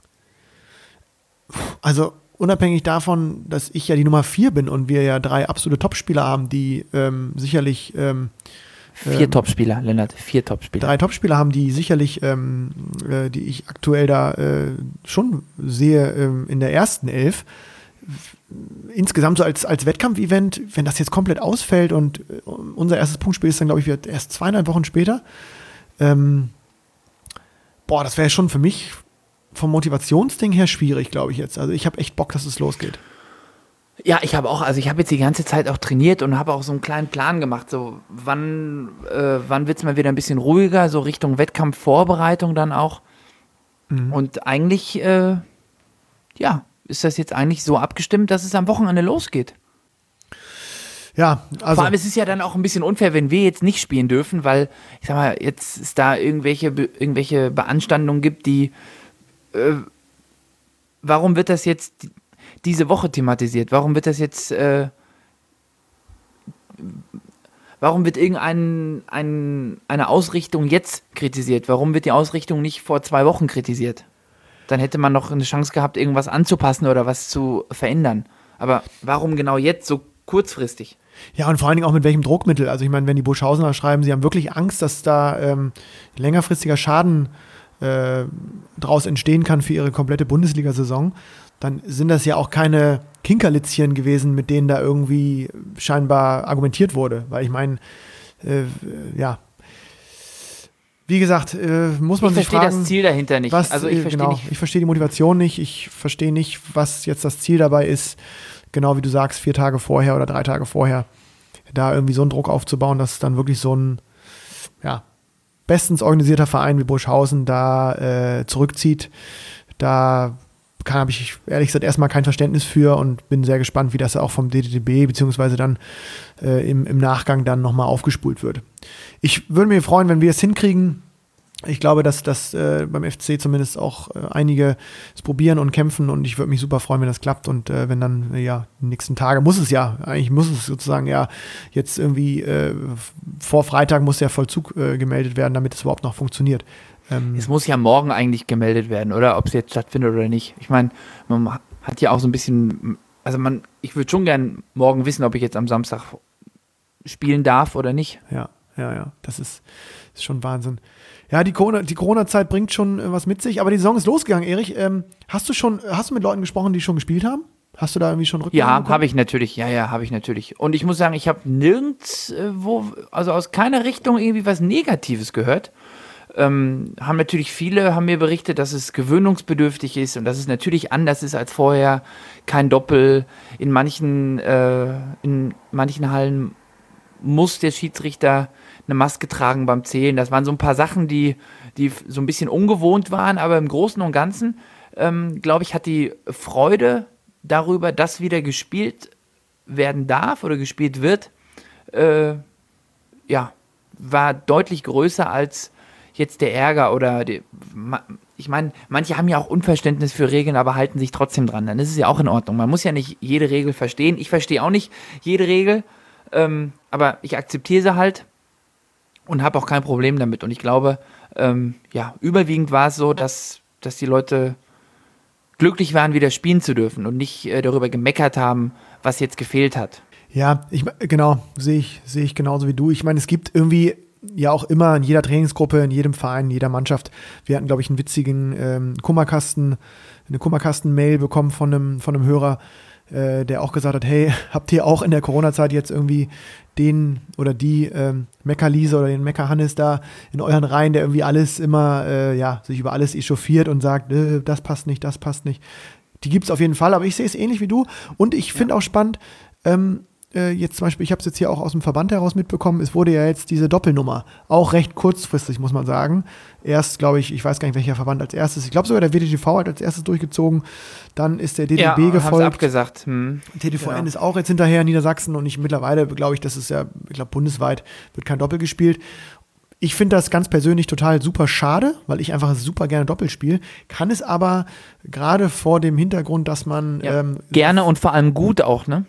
Also unabhängig davon, dass ich ja die Nummer vier bin und wir ja drei absolute Topspieler haben, die ähm, sicherlich ähm, Vier ähm, Topspieler, Lennart, vier Topspieler. drei Topspieler haben, die sicherlich, ähm, äh, die ich aktuell da äh, schon sehe ähm, in der ersten Elf. Insgesamt so als, als Wettkampfevent, wenn das jetzt komplett ausfällt und äh, unser erstes Punktspiel ist dann, glaube ich, wieder erst zweieinhalb Wochen später. Ähm, boah, das wäre schon für mich vom Motivationsding her schwierig, glaube ich jetzt. Also ich habe echt Bock, dass es losgeht. Ja, ich habe auch, also ich habe jetzt die ganze Zeit auch trainiert und habe auch so einen kleinen Plan gemacht, so wann, äh, wann wird es mal wieder ein bisschen ruhiger, so Richtung Wettkampfvorbereitung dann auch. Mhm. Und eigentlich, äh, ja, ist das jetzt eigentlich so abgestimmt, dass es am Wochenende losgeht. Ja, also Vor allem, es ist ja dann auch ein bisschen unfair, wenn wir jetzt nicht spielen dürfen, weil, ich sag mal, jetzt es da irgendwelche, Be- irgendwelche Beanstandungen gibt, die, äh, warum wird das jetzt diese Woche thematisiert? Warum wird das jetzt, äh, warum wird irgendein, ein, eine Ausrichtung jetzt kritisiert? Warum wird die Ausrichtung nicht vor zwei Wochen kritisiert? Dann hätte man noch eine Chance gehabt, irgendwas anzupassen oder was zu verändern. Aber warum genau jetzt so kurzfristig? Ja, und vor allen Dingen auch mit welchem Druckmittel. Also ich meine, wenn die Burschhausener schreiben, sie haben wirklich Angst, dass da ähm, längerfristiger Schaden äh, draus entstehen kann für ihre komplette Bundesliga-Saison, dann sind das ja auch keine Kinkerlitzchen gewesen, mit denen da irgendwie scheinbar argumentiert wurde. Weil ich meine, äh, ja, wie gesagt, äh, muss man Ich sich verstehe fragen, das Ziel dahinter nicht. was, also ich äh, verstehe genau, nicht. ich verstehe die Motivation nicht, ich verstehe nicht, was jetzt das Ziel dabei ist, genau wie du sagst, vier Tage vorher oder drei Tage vorher, da irgendwie so einen Druck aufzubauen, dass dann wirklich so ein, ja, bestens organisierter Verein wie Burschhausen da äh, zurückzieht. Da habe ich ehrlich gesagt erstmal kein Verständnis für und bin sehr gespannt, wie das auch vom D T D B beziehungsweise dann äh, im, im Nachgang dann nochmal aufgespult wird. Ich würde mich freuen, wenn wir es hinkriegen. Ich glaube, dass das äh, beim F C zumindest auch äh, einige es probieren und kämpfen und ich würde mich super freuen, wenn das klappt und äh, wenn dann, äh, ja, die nächsten Tage muss es ja, eigentlich muss es sozusagen ja jetzt irgendwie äh, vor Freitag muss der Vollzug äh, gemeldet werden, damit es überhaupt noch funktioniert. Ähm, Es muss ja morgen eigentlich gemeldet werden, oder? Ob es jetzt stattfindet oder nicht. Ich meine, hat ja auch so ein bisschen, also man, ich würde schon gern morgen wissen, ob ich jetzt am Samstag spielen darf oder nicht. Ja, ja, ja, das ist, ist schon Wahnsinn. Ja, die Corona, die Corona-Zeit bringt schon äh, was mit sich, aber die Saison ist losgegangen, Erich. Ähm, hast du schon, hast du mit Leuten gesprochen, die schon gespielt haben? Hast du da irgendwie schon Rückmeldungen Ja, bekommen? habe ich natürlich, ja, ja, habe ich natürlich. Und ich muss sagen, ich habe nirgends, äh, wo, also aus keiner Richtung irgendwie was Negatives gehört. Ähm, haben natürlich viele, haben mir berichtet, dass es gewöhnungsbedürftig ist und dass es natürlich anders ist als vorher. Kein Doppel. In manchen, äh, in manchen Hallen muss der Schiedsrichter eine Maske tragen beim Zählen. Das waren so ein paar Sachen, die, die so ein bisschen ungewohnt waren, aber im Großen und Ganzen, ähm, glaube ich, hat die Freude darüber, dass wieder gespielt werden darf oder gespielt wird, äh, ja, war deutlich größer als jetzt der Ärger oder die, ich meine, manche haben ja auch Unverständnis für Regeln, aber halten sich trotzdem dran. Dann ist es ja auch in Ordnung. Man muss ja nicht jede Regel verstehen. Ich verstehe auch nicht jede Regel, ähm, aber ich akzeptiere sie halt und habe auch kein Problem damit. Und ich glaube, ähm, ja, überwiegend war es so, dass, dass die Leute glücklich waren, wieder spielen zu dürfen und nicht äh, darüber gemeckert haben, was jetzt gefehlt hat. Ja, ich, genau, sehe ich, sehe ich genauso wie du. Ich meine, es gibt irgendwie ja auch immer in jeder Trainingsgruppe, in jedem Verein, in jeder Mannschaft. Wir hatten, glaube ich, einen witzigen ähm, Kummerkasten, eine Kummerkasten-Mail bekommen von einem, von einem Hörer, äh, der auch gesagt hat, hey, habt ihr auch in der Corona-Zeit jetzt irgendwie den oder die ähm, Meckerlise oder den Meckerhannes da in euren Reihen, der irgendwie alles immer, äh, ja, sich über alles echauffiert und sagt, äh, das passt nicht, das passt nicht. Die gibt es auf jeden Fall, aber ich sehe es ähnlich wie du und ich finde Ja. auch spannend, ähm, äh, jetzt zum Beispiel, ich habe es jetzt hier auch aus dem Verband heraus mitbekommen, es wurde ja jetzt diese Doppelnummer, auch recht kurzfristig, muss man sagen. Erst, glaube ich, ich weiß gar nicht, welcher Verband als erstes, ich glaube sogar der W D T V hat als erstes durchgezogen, dann ist der D D B Ja, haben sie gefolgt. abgesagt. Hm. T D V N Genau. ist auch jetzt hinterher in Niedersachsen und ich mittlerweile, glaube ich, das ist ja, ich glaube, bundesweit wird kein Doppel gespielt. Ich finde das ganz persönlich total super schade, weil ich einfach super gerne Doppel spiele, kann es aber gerade vor dem Hintergrund, dass man Ja, ähm, gerne und vor allem gut auch, ne?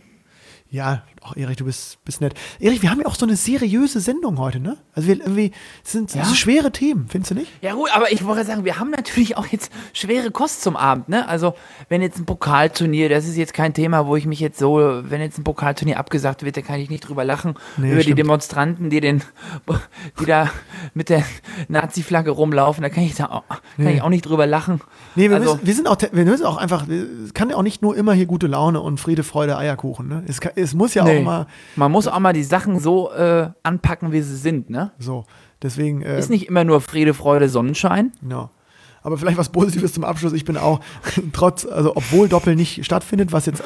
ja, auch Erich, du bist, bist nett. Erich, wir haben ja auch so eine seriöse Sendung heute, ne? Also wir irgendwie es sind Ja. so schwere Themen, findest du nicht? Ja gut, aber ich wollte sagen, wir haben natürlich auch jetzt schwere Kost zum Abend, ne? Also wenn jetzt ein Pokalturnier, das ist jetzt kein Thema, wo ich mich jetzt so, wenn jetzt ein Pokalturnier abgesagt wird, da kann ich nicht drüber lachen, Nee, über stimmt. die Demonstranten, die den, die da mit der Nazi-Flagge rumlaufen, da kann ich da auch, kann Nee. ich auch nicht drüber lachen. Nee, wir, Also- müssen, wir sind auch, wir müssen auch einfach, es kann ja auch nicht nur immer hier gute Laune und Friede, Freude, Eierkuchen, ne? Es, kann, es muss ja Nee. auch mal Man muss auch mal die Sachen so äh, anpacken, wie sie sind, ne? so, deswegen, äh, Ist nicht immer nur Friede, Freude, Sonnenschein. genau. Aber vielleicht was Positives zum Abschluss. Ich bin auch trotz, also obwohl Doppel nicht stattfindet, was jetzt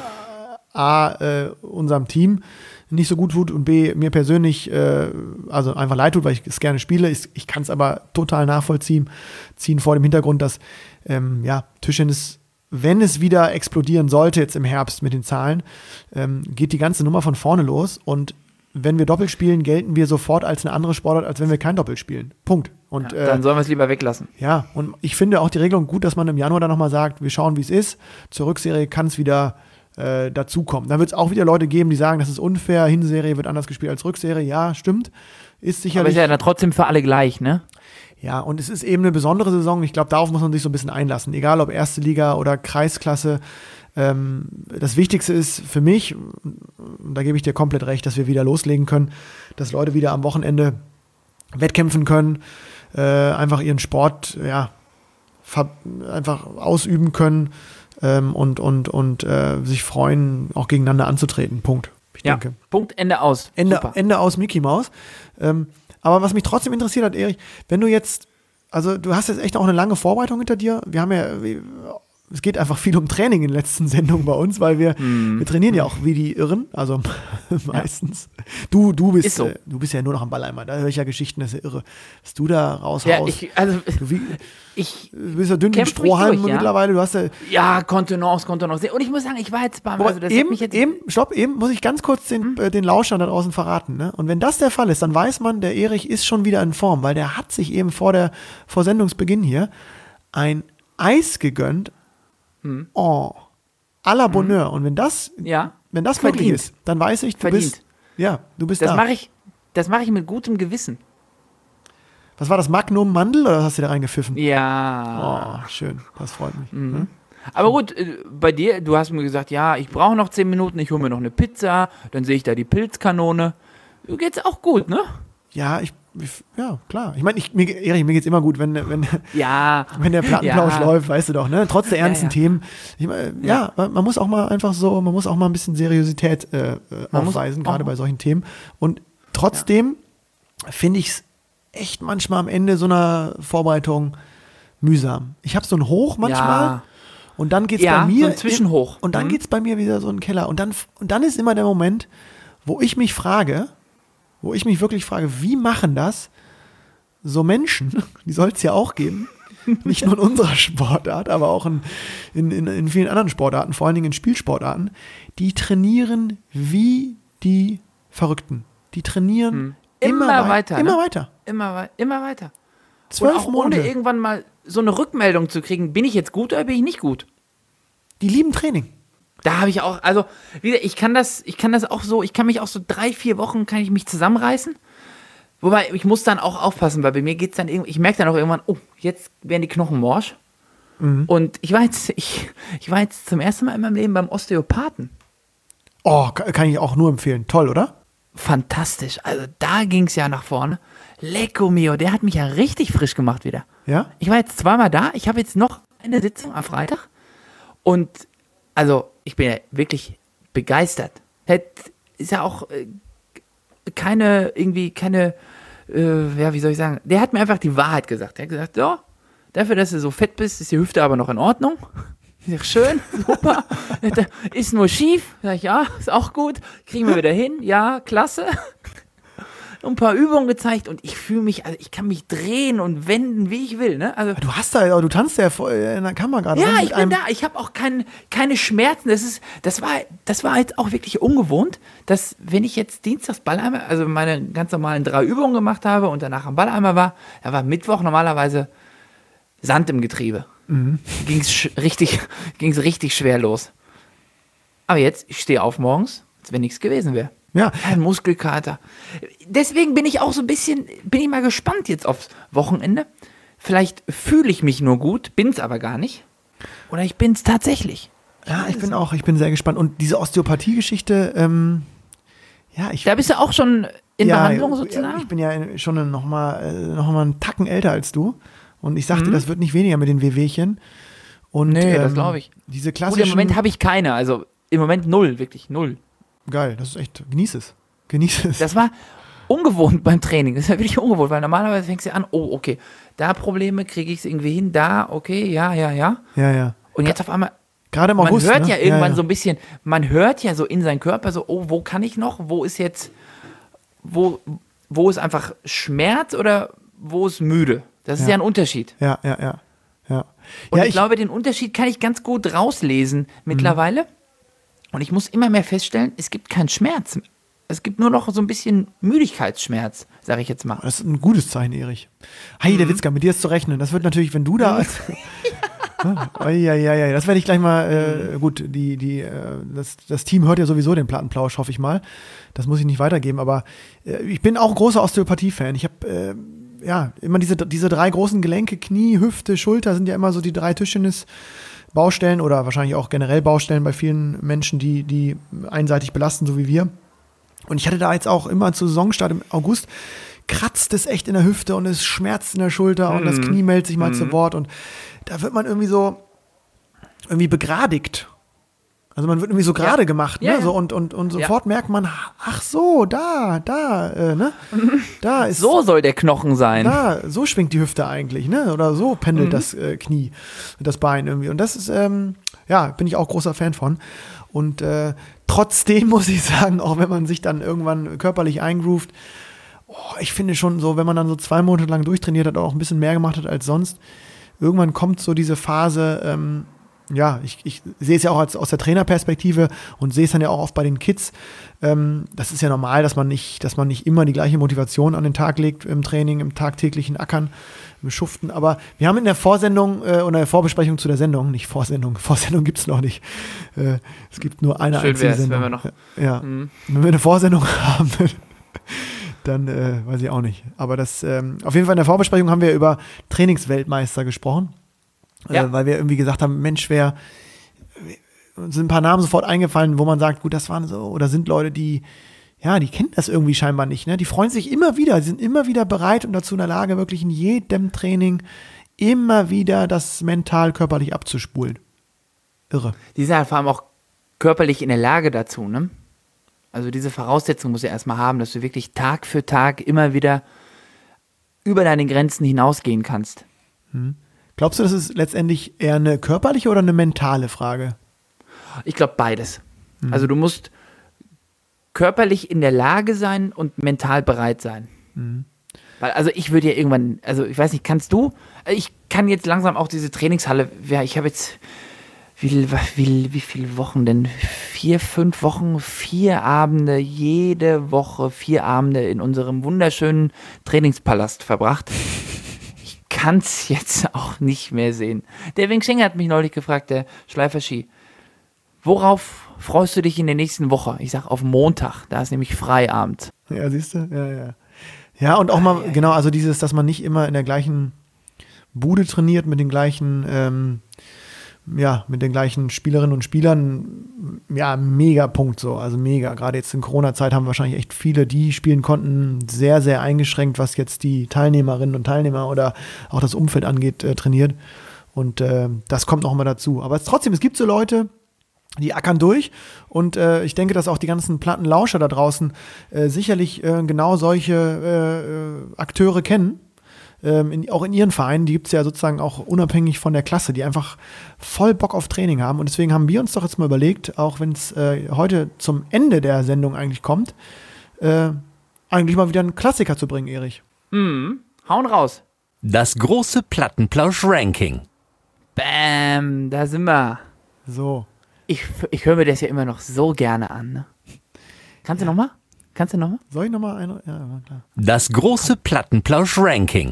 A, äh, unserem Team nicht so gut tut und B, mir persönlich äh, also einfach leid tut, weil ich es gerne spiele. Ich, ich kann es aber total nachvollziehen, ziehen vor dem Hintergrund, dass ähm, ja, Tischtennis, wenn es wieder explodieren sollte jetzt im Herbst mit den Zahlen, ähm, geht die ganze Nummer von vorne los und wenn wir Doppel spielen, gelten wir sofort als eine andere Sportart, als wenn wir kein Doppel spielen. Punkt. Und Ja, dann äh, sollen wir es lieber weglassen. ja, und ich finde auch die Regelung gut, dass man im Januar dann nochmal sagt, wir schauen, wie es ist. Zur Rückserie kann es wieder äh, dazukommen. Dann wird es auch wieder Leute geben, die sagen, das ist unfair, Hinserie wird anders gespielt als Rückserie. Ja, stimmt. Ist Aber sicherlich. ist ja dann trotzdem für alle gleich, ne? Ja, und es ist eben eine besondere Saison. Ich glaube, darauf muss man sich so ein bisschen einlassen. Egal ob erste Liga oder Kreisklasse. Ähm, das Wichtigste ist für mich, und da gebe ich dir komplett recht, dass wir wieder loslegen können, dass Leute wieder am Wochenende wettkämpfen können, äh, einfach ihren Sport ja, ver- einfach ausüben können ähm, und, und, und äh, sich freuen, auch gegeneinander anzutreten. Punkt. Ich Ja, denke. Punkt, Ende aus. Ende, Super. Ende aus Mickey Mouse. Ähm, aber was mich trotzdem interessiert hat, Erich, wenn du jetzt, also du hast jetzt echt auch eine lange Vorbereitung hinter dir. Wir haben ja, wir, es geht einfach viel um Training in den letzten Sendungen bei uns, weil wir, Hm. wir trainieren ja auch wie die Irren, also meistens. Du, du bist, Ist so. äh, du bist ja nur noch am Balleimer, da höre ich ja Geschichten, das ist ja irre. Was du da raushaust. Ja, ich, also, du, wie, ich, du bist ja dünn wie ein Kämpf mich Strohhalm durch, ja? mittlerweile, du hast ja, ja, Kontenance, Kontenance. Und ich muss sagen, ich war jetzt beim, also das hat eben, mich jetzt, eben, stopp, eben muss ich ganz kurz den, äh, den Lauschern da draußen verraten. Ne? Und wenn das der Fall ist, dann weiß man, der Erich ist schon wieder in Form, weil der hat sich eben vor, der, vor Sendungsbeginn hier ein Eis gegönnt. Hm. Oh, à la Bonheur. Und wenn das, ja, wenn das möglich Verdient. ist, dann weiß ich, du Verdient. bist, ja, du bist das da. mache ich, das mache ich mit gutem Gewissen. Was war das, Magnum Mandel oder hast du da reingepfiffen? Ja. Oh, schön, das freut mich. Mhm. Hm? Aber gut, äh, bei dir, du hast mir gesagt, ja, ich brauche noch zehn Minuten, ich hole mir noch eine Pizza, dann sehe ich da die Pilzkanone. Geht's auch gut, ne? Ja, ich, ich ja, klar. Ich meine, ich, mir, Erich, mir geht's immer gut, wenn, wenn, Ja. wenn der Plattenplausch ja. läuft, weißt du doch, ne? Trotz der ernsten ja. Themen. Ich mein, ja, man, man muss auch mal einfach so, man muss auch mal ein bisschen Seriosität äh, Man muss aufweisen, auch- gerade bei solchen Themen. Und trotzdem finde ich es echt manchmal am Ende so einer Vorbereitung mühsam. Ich habe so ein Hoch manchmal Ja. und dann geht's Ja, bei mir so ein Zwischenhoch. und dann Mhm. geht's bei mir wieder so in den Keller und dann und dann ist immer der Moment, wo ich mich frage, wo ich mich wirklich frage, wie machen das so Menschen, die soll es ja auch geben, nicht nur in unserer Sportart, aber auch in, in, in, in vielen anderen Sportarten, vor allen Dingen in Spielsportarten, die trainieren wie die Verrückten. Die trainieren Hm. immer, Immer wei- weiter, Immer ne? weiter. Immer, wei- immer weiter. Zwölf Und auch Monate. ohne irgendwann mal so eine Rückmeldung zu kriegen, bin ich jetzt gut oder bin ich nicht gut? Die lieben Training. Da habe ich auch, also, wieder, ich kann das, ich kann das auch so, ich kann mich auch so drei, vier Wochen, kann ich mich zusammenreißen. Wobei, ich muss dann auch aufpassen, weil bei mir geht es dann irgendwie, ich merke dann auch irgendwann, oh, jetzt werden die Knochen morsch. Mhm. Und ich war jetzt, ich, ich war jetzt zum ersten Mal in meinem Leben beim Osteopathen. Oh, ka- kann ich auch nur empfehlen. Toll, oder? Fantastisch. Also da ging es ja nach vorne. Lecco mio, der hat mich ja richtig frisch gemacht wieder. Ja? Ich war jetzt zweimal da. Ich habe jetzt noch eine Sitzung am Freitag. Und also, ich bin ja wirklich begeistert. Das ist ja auch äh, keine, irgendwie keine, äh, ja, wie soll ich sagen, der hat mir einfach die Wahrheit gesagt. Er hat gesagt, ja, dafür, dass du so fett bist, ist die Hüfte aber noch in Ordnung. Ich sag, schön, super. Ist nur schief. Sag ich, ja, ist auch gut. Kriegen wir wieder hin. Ja, klasse. Ein paar Übungen gezeigt und ich fühle mich, also ich kann mich drehen und wenden, wie ich will. Ne? Also, Du hast da, du tanzt ja voll in der Kamera gerade. ja, mit ich bin einem- da. Ich habe auch kein, keine Schmerzen. Das ist, das war, das war jetzt auch wirklich ungewohnt, dass wenn ich jetzt dienstags Balleimer, also meine ganz normalen drei Übungen gemacht habe und danach am Balleimer war, da war Mittwoch normalerweise Sand im Getriebe. Mhm. Ging's sch- richtig, ging's richtig schwer los. Aber jetzt, ich stehe auf morgens, als wenn nichts gewesen wäre. Ja, Kein Muskelkater. Deswegen bin ich auch so ein bisschen, bin ich mal gespannt jetzt aufs Wochenende. Vielleicht fühle ich mich nur gut, bin's aber gar nicht. Oder ich bin's tatsächlich. ja, ich bin auch, ich bin sehr gespannt. Und diese Osteopathie-Geschichte, ähm, ja, ich Da bist du auch schon in ja, Behandlung ja, sozusagen? Ich bin ja schon noch mal, äh, noch mal einen Tacken älter als du. Und ich sagte, Mhm. das wird nicht weniger mit den Wehwehchen. Und, Nee, das ähm, glaub ich. Diese Gut, klassischen... im Moment habe ich keine, also im Moment null, wirklich null. Geil, das ist echt, genieß es. Genieß es. Das war ungewohnt beim Training. Das war wirklich ungewohnt, weil normalerweise fängst du an, oh, okay, da Probleme kriege ich es irgendwie hin, da, okay, ja, ja, ja. ja, ja. Und jetzt auf einmal, Gerade im man August, hört ne? ja irgendwann ja. so ein bisschen, man hört ja so in seinen Körper so, oh, wo kann ich noch? Wo ist jetzt, wo, wo ist einfach Schmerz oder wo ist müde? Das ist Ja. ja ein Unterschied. Ja, ja, ja. ja. Und ja, ich, glaube, den Unterschied kann ich ganz gut rauslesen mittlerweile. Und ich muss immer mehr feststellen, es gibt keinen Schmerz. Es gibt nur noch so ein bisschen Müdigkeitsschmerz, sage ich jetzt mal. das ist ein gutes Zeichen, Erich. Hey, Mhm. der Witzka, mit dir ist zu rechnen. Das wird natürlich, wenn du da als. Ja, ja, ja, das werde ich gleich mal, äh, gut, die, die, äh, das, das Team hört ja sowieso den Plattenplausch, hoffe ich mal. Das muss ich nicht weitergeben, aber äh, ich bin auch großer Osteopathie-Fan. Ich habe, äh, ja, immer diese, diese drei großen Gelenke, Knie, Hüfte, Schulter sind ja immer so die drei Tischtennis-Baustellen oder wahrscheinlich auch generell Baustellen bei vielen Menschen, die, die einseitig belasten, so wie wir. Und ich hatte da jetzt auch immer zu Saisonstart im August, kratzt es echt in der Hüfte und es schmerzt in der Schulter und das Knie meldet sich mal zu Wort und da wird man irgendwie so irgendwie begradigt. Also man wird irgendwie so gerade Ja. gemacht, ne? Ja, ja. So, und, und, und sofort merkt man, ach so, da, da, äh, ne? Da ist So soll der Knochen sein. da, so schwingt die Hüfte eigentlich, ne? Oder so pendelt Mhm. das äh, Knie, das Bein irgendwie. Und das ist, ähm, ja, bin ich auch großer Fan von. Und äh, trotzdem muss ich sagen, auch wenn man sich dann irgendwann körperlich eingroovt, oh, ich finde schon so, wenn man dann so zwei Monate lang durchtrainiert hat, auch ein bisschen mehr gemacht hat als sonst, irgendwann kommt so diese Phase, ähm, ja, ich, ich sehe es ja auch als, aus der Trainerperspektive und sehe es dann ja auch oft bei den Kids. Ähm, das ist ja normal, dass man nicht, dass man nicht immer die gleiche Motivation an den Tag legt im Training, im tagtäglichen Ackern, im Schuften. Aber wir haben in der Vorsendung äh, oder der Vorbesprechung zu der Sendung, nicht Vorsendung, Vorsendung gibt es noch nicht. Äh, es gibt nur eine Schön einzige wär's, Sendung. wenn wir noch- ja, Mhm. wenn wir eine Vorsendung haben, dann äh, weiß ich auch nicht. Aber das, ähm, auf jeden Fall in der Vorbesprechung haben wir über Trainingsweltmeister gesprochen. Ja. Äh, weil wir irgendwie gesagt haben, Mensch, wer, uns sind ein paar Namen sofort eingefallen, wo man sagt, gut, das waren so, oder sind Leute, die, ja, die kennen das irgendwie scheinbar nicht, ne? Die freuen sich immer wieder, sie sind immer wieder bereit und dazu in der Lage, wirklich in jedem Training immer wieder das mental, körperlich abzuspulen. Irre. Die sind halt vor allem auch körperlich in der Lage dazu, ne? Also diese Voraussetzung musst du erstmal haben, dass du wirklich Tag für Tag immer wieder über deine Grenzen hinausgehen kannst. Hm. Glaubst du, das ist letztendlich eher eine körperliche oder eine mentale Frage? Ich glaube beides. Mhm. Also du musst körperlich in der Lage sein und mental bereit sein. Mhm. Weil, also ich würde ja irgendwann, also ich weiß nicht, kannst du? Ich kann jetzt langsam auch diese Trainingshalle, ja, ich habe jetzt, wie, wie, wie viele Wochen denn? Vier, fünf Wochen, vier Abende, jede Woche vier Abende in unserem wunderschönen Trainingspalast verbracht. Ich kann es jetzt auch nicht mehr sehen. Der Wing Cheng hat mich neulich gefragt, der Schleifer-Ski, worauf freust du dich in der nächsten Woche? Ich sag auf Montag, da ist nämlich Freiabend. Ja, siehst du? Ja, ja. Ja, und auch mal, genau, also dieses, dass man nicht immer in der gleichen Bude trainiert, mit den gleichen, ähm, ja, mit den gleichen Spielerinnen und Spielern, ja, mega Punkt so, also mega. Gerade jetzt in Corona-Zeit haben wahrscheinlich echt viele, die spielen konnten, sehr, sehr eingeschränkt, was jetzt die Teilnehmerinnen und Teilnehmer oder auch das Umfeld angeht, äh, trainiert. Und äh, das kommt noch mal dazu. Aber es, trotzdem, es gibt so Leute, die ackern durch und äh, ich denke, dass auch die ganzen Plattenlauscher da draußen äh, sicherlich äh, genau solche äh, äh, Akteure kennen, ähm, in, auch in ihren Vereinen, die gibt es ja sozusagen auch unabhängig von der Klasse, die einfach voll Bock auf Training haben und deswegen haben wir uns doch jetzt mal überlegt, auch wenn es äh, heute zum Ende der Sendung eigentlich kommt, äh, eigentlich mal wieder einen Klassiker zu bringen, Erich. Mhm, hauen raus. Das große Plattenplausch-Ranking. Bam, da sind wir. So. Ich, ich höre mir das ja immer noch so gerne an. Ne? Kannst du Ja. nochmal? Kannst du nochmal? Soll ich nochmal eine? Ja, klar. Das große Plattenplausch-Ranking.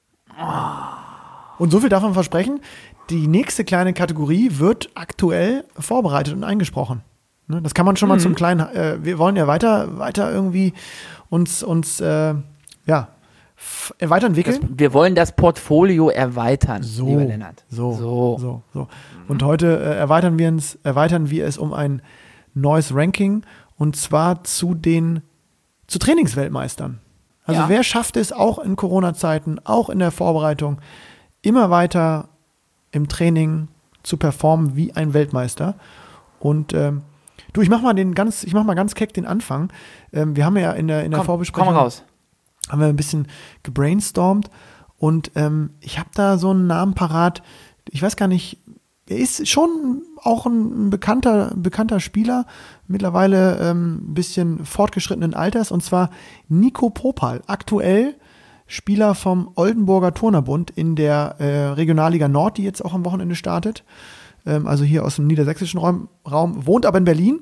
Und so viel darf man versprechen, die nächste kleine Kategorie wird aktuell vorbereitet und eingesprochen. Ne, das kann man schon mal Mhm. zum kleinen, äh, wir wollen ja weiter, weiter irgendwie uns, uns äh, ja, f- äh, weiterentwickeln. Das, wir wollen das Portfolio erweitern, So, lieber Lennart. so, so. so, so. Und heute äh, erweitern wir uns, erweitern wir es um ein neues Ranking und zwar zu den, zu Trainingsweltmeistern. Also Ja. wer schafft es auch in Corona-Zeiten, auch in der Vorbereitung, immer weiter im Training zu performen wie ein Weltmeister? Und ähm, du, ich mach mal den ganz, ich mach mal ganz keck den Anfang. Ähm, wir haben ja in der, in der Komm, Vorbesprechung komm raus. haben wir ein bisschen gebrainstormt und ähm, ich habe da so einen Namen parat, ich weiß gar nicht, er ist schon auch ein bekannter, bekannter Spieler, mittlerweile ähm, ein bisschen fortgeschrittenen Alters, und zwar Nico Popal, aktuell Spieler vom Oldenburger Turnerbund in der äh, Regionalliga Nord, die jetzt auch am Wochenende startet, ähm, also hier aus dem niedersächsischen Raum, Raum, wohnt aber in Berlin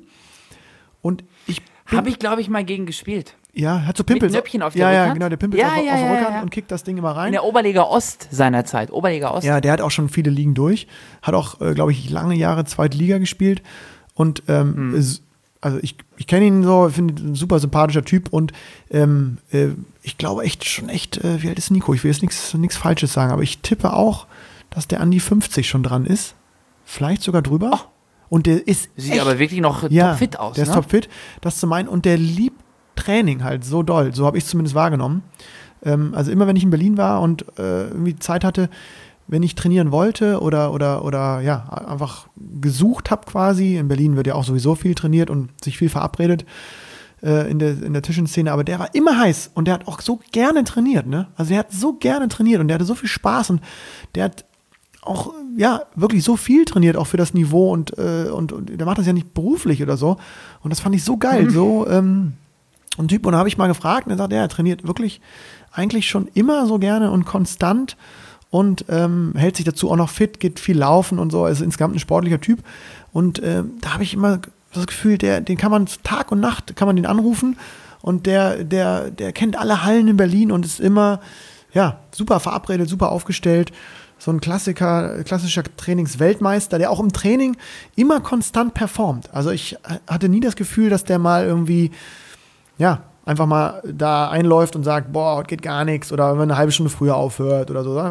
und ich bin, Habe ich, glaube ich, mal gegen gespielt. ja, hat so Pimpels. Knöpfchen auf der ja, ja, Rückhand? genau, der Pimpels Ja, auf, ja, auf der ja, Rückhand ja. und kickt das Ding immer rein. In der Oberliga Ost seinerzeit. Oberliga Ost. Ja, der hat auch schon viele Ligen durch. Hat auch, äh, glaube ich, lange Jahre zweite Liga gespielt. Und ähm, Hm. ist, also ich, ich kenne ihn so, finde ihn ein super sympathischer Typ und ähm, äh, ich glaube echt schon echt, äh, wie alt ist Nico? Ich will jetzt nichts nichts Falsches sagen, aber ich tippe auch, dass der an die fünfzig schon dran ist. Vielleicht sogar drüber. Oh. Und der ist Sieht echt, aber wirklich noch ja, topfit aus. der ist ne? topfit, das zu meinen. Und der liebt Training halt so doll. So habe ich es zumindest wahrgenommen. Ähm, also immer, wenn ich in Berlin war und äh, irgendwie Zeit hatte, wenn ich trainieren wollte oder, oder, oder ja, einfach gesucht habe quasi. In Berlin wird ja auch sowieso viel trainiert und sich viel verabredet äh, in der, in der Tischtennisszene. Aber der war immer heiß und der hat auch so gerne trainiert. Ne? Also der hat so gerne trainiert und der hatte so viel Spaß und der hat auch, ja, wirklich so viel trainiert, auch für das Niveau und, äh, und, und der macht das ja nicht beruflich oder so. Und das fand ich so geil, Mhm. so ähm, ein Typ. Und da habe ich mal gefragt und er sagt, ja, er trainiert wirklich eigentlich schon immer so gerne und konstant und ähm, hält sich dazu auch noch fit, geht viel laufen und so, ist insgesamt ein sportlicher Typ. Und ähm, da habe ich immer das Gefühl, der, den kann man Tag und Nacht, kann man den anrufen und der, der, der kennt alle Hallen in Berlin und ist immer, ja, super verabredet, super aufgestellt. So ein Klassiker, klassischer Trainingsweltmeister, der auch im Training immer konstant performt. Also ich hatte nie das Gefühl, dass der mal irgendwie, ja, einfach mal da einläuft und sagt, boah, heute geht gar nichts oder wenn man eine halbe Stunde früher aufhört oder so.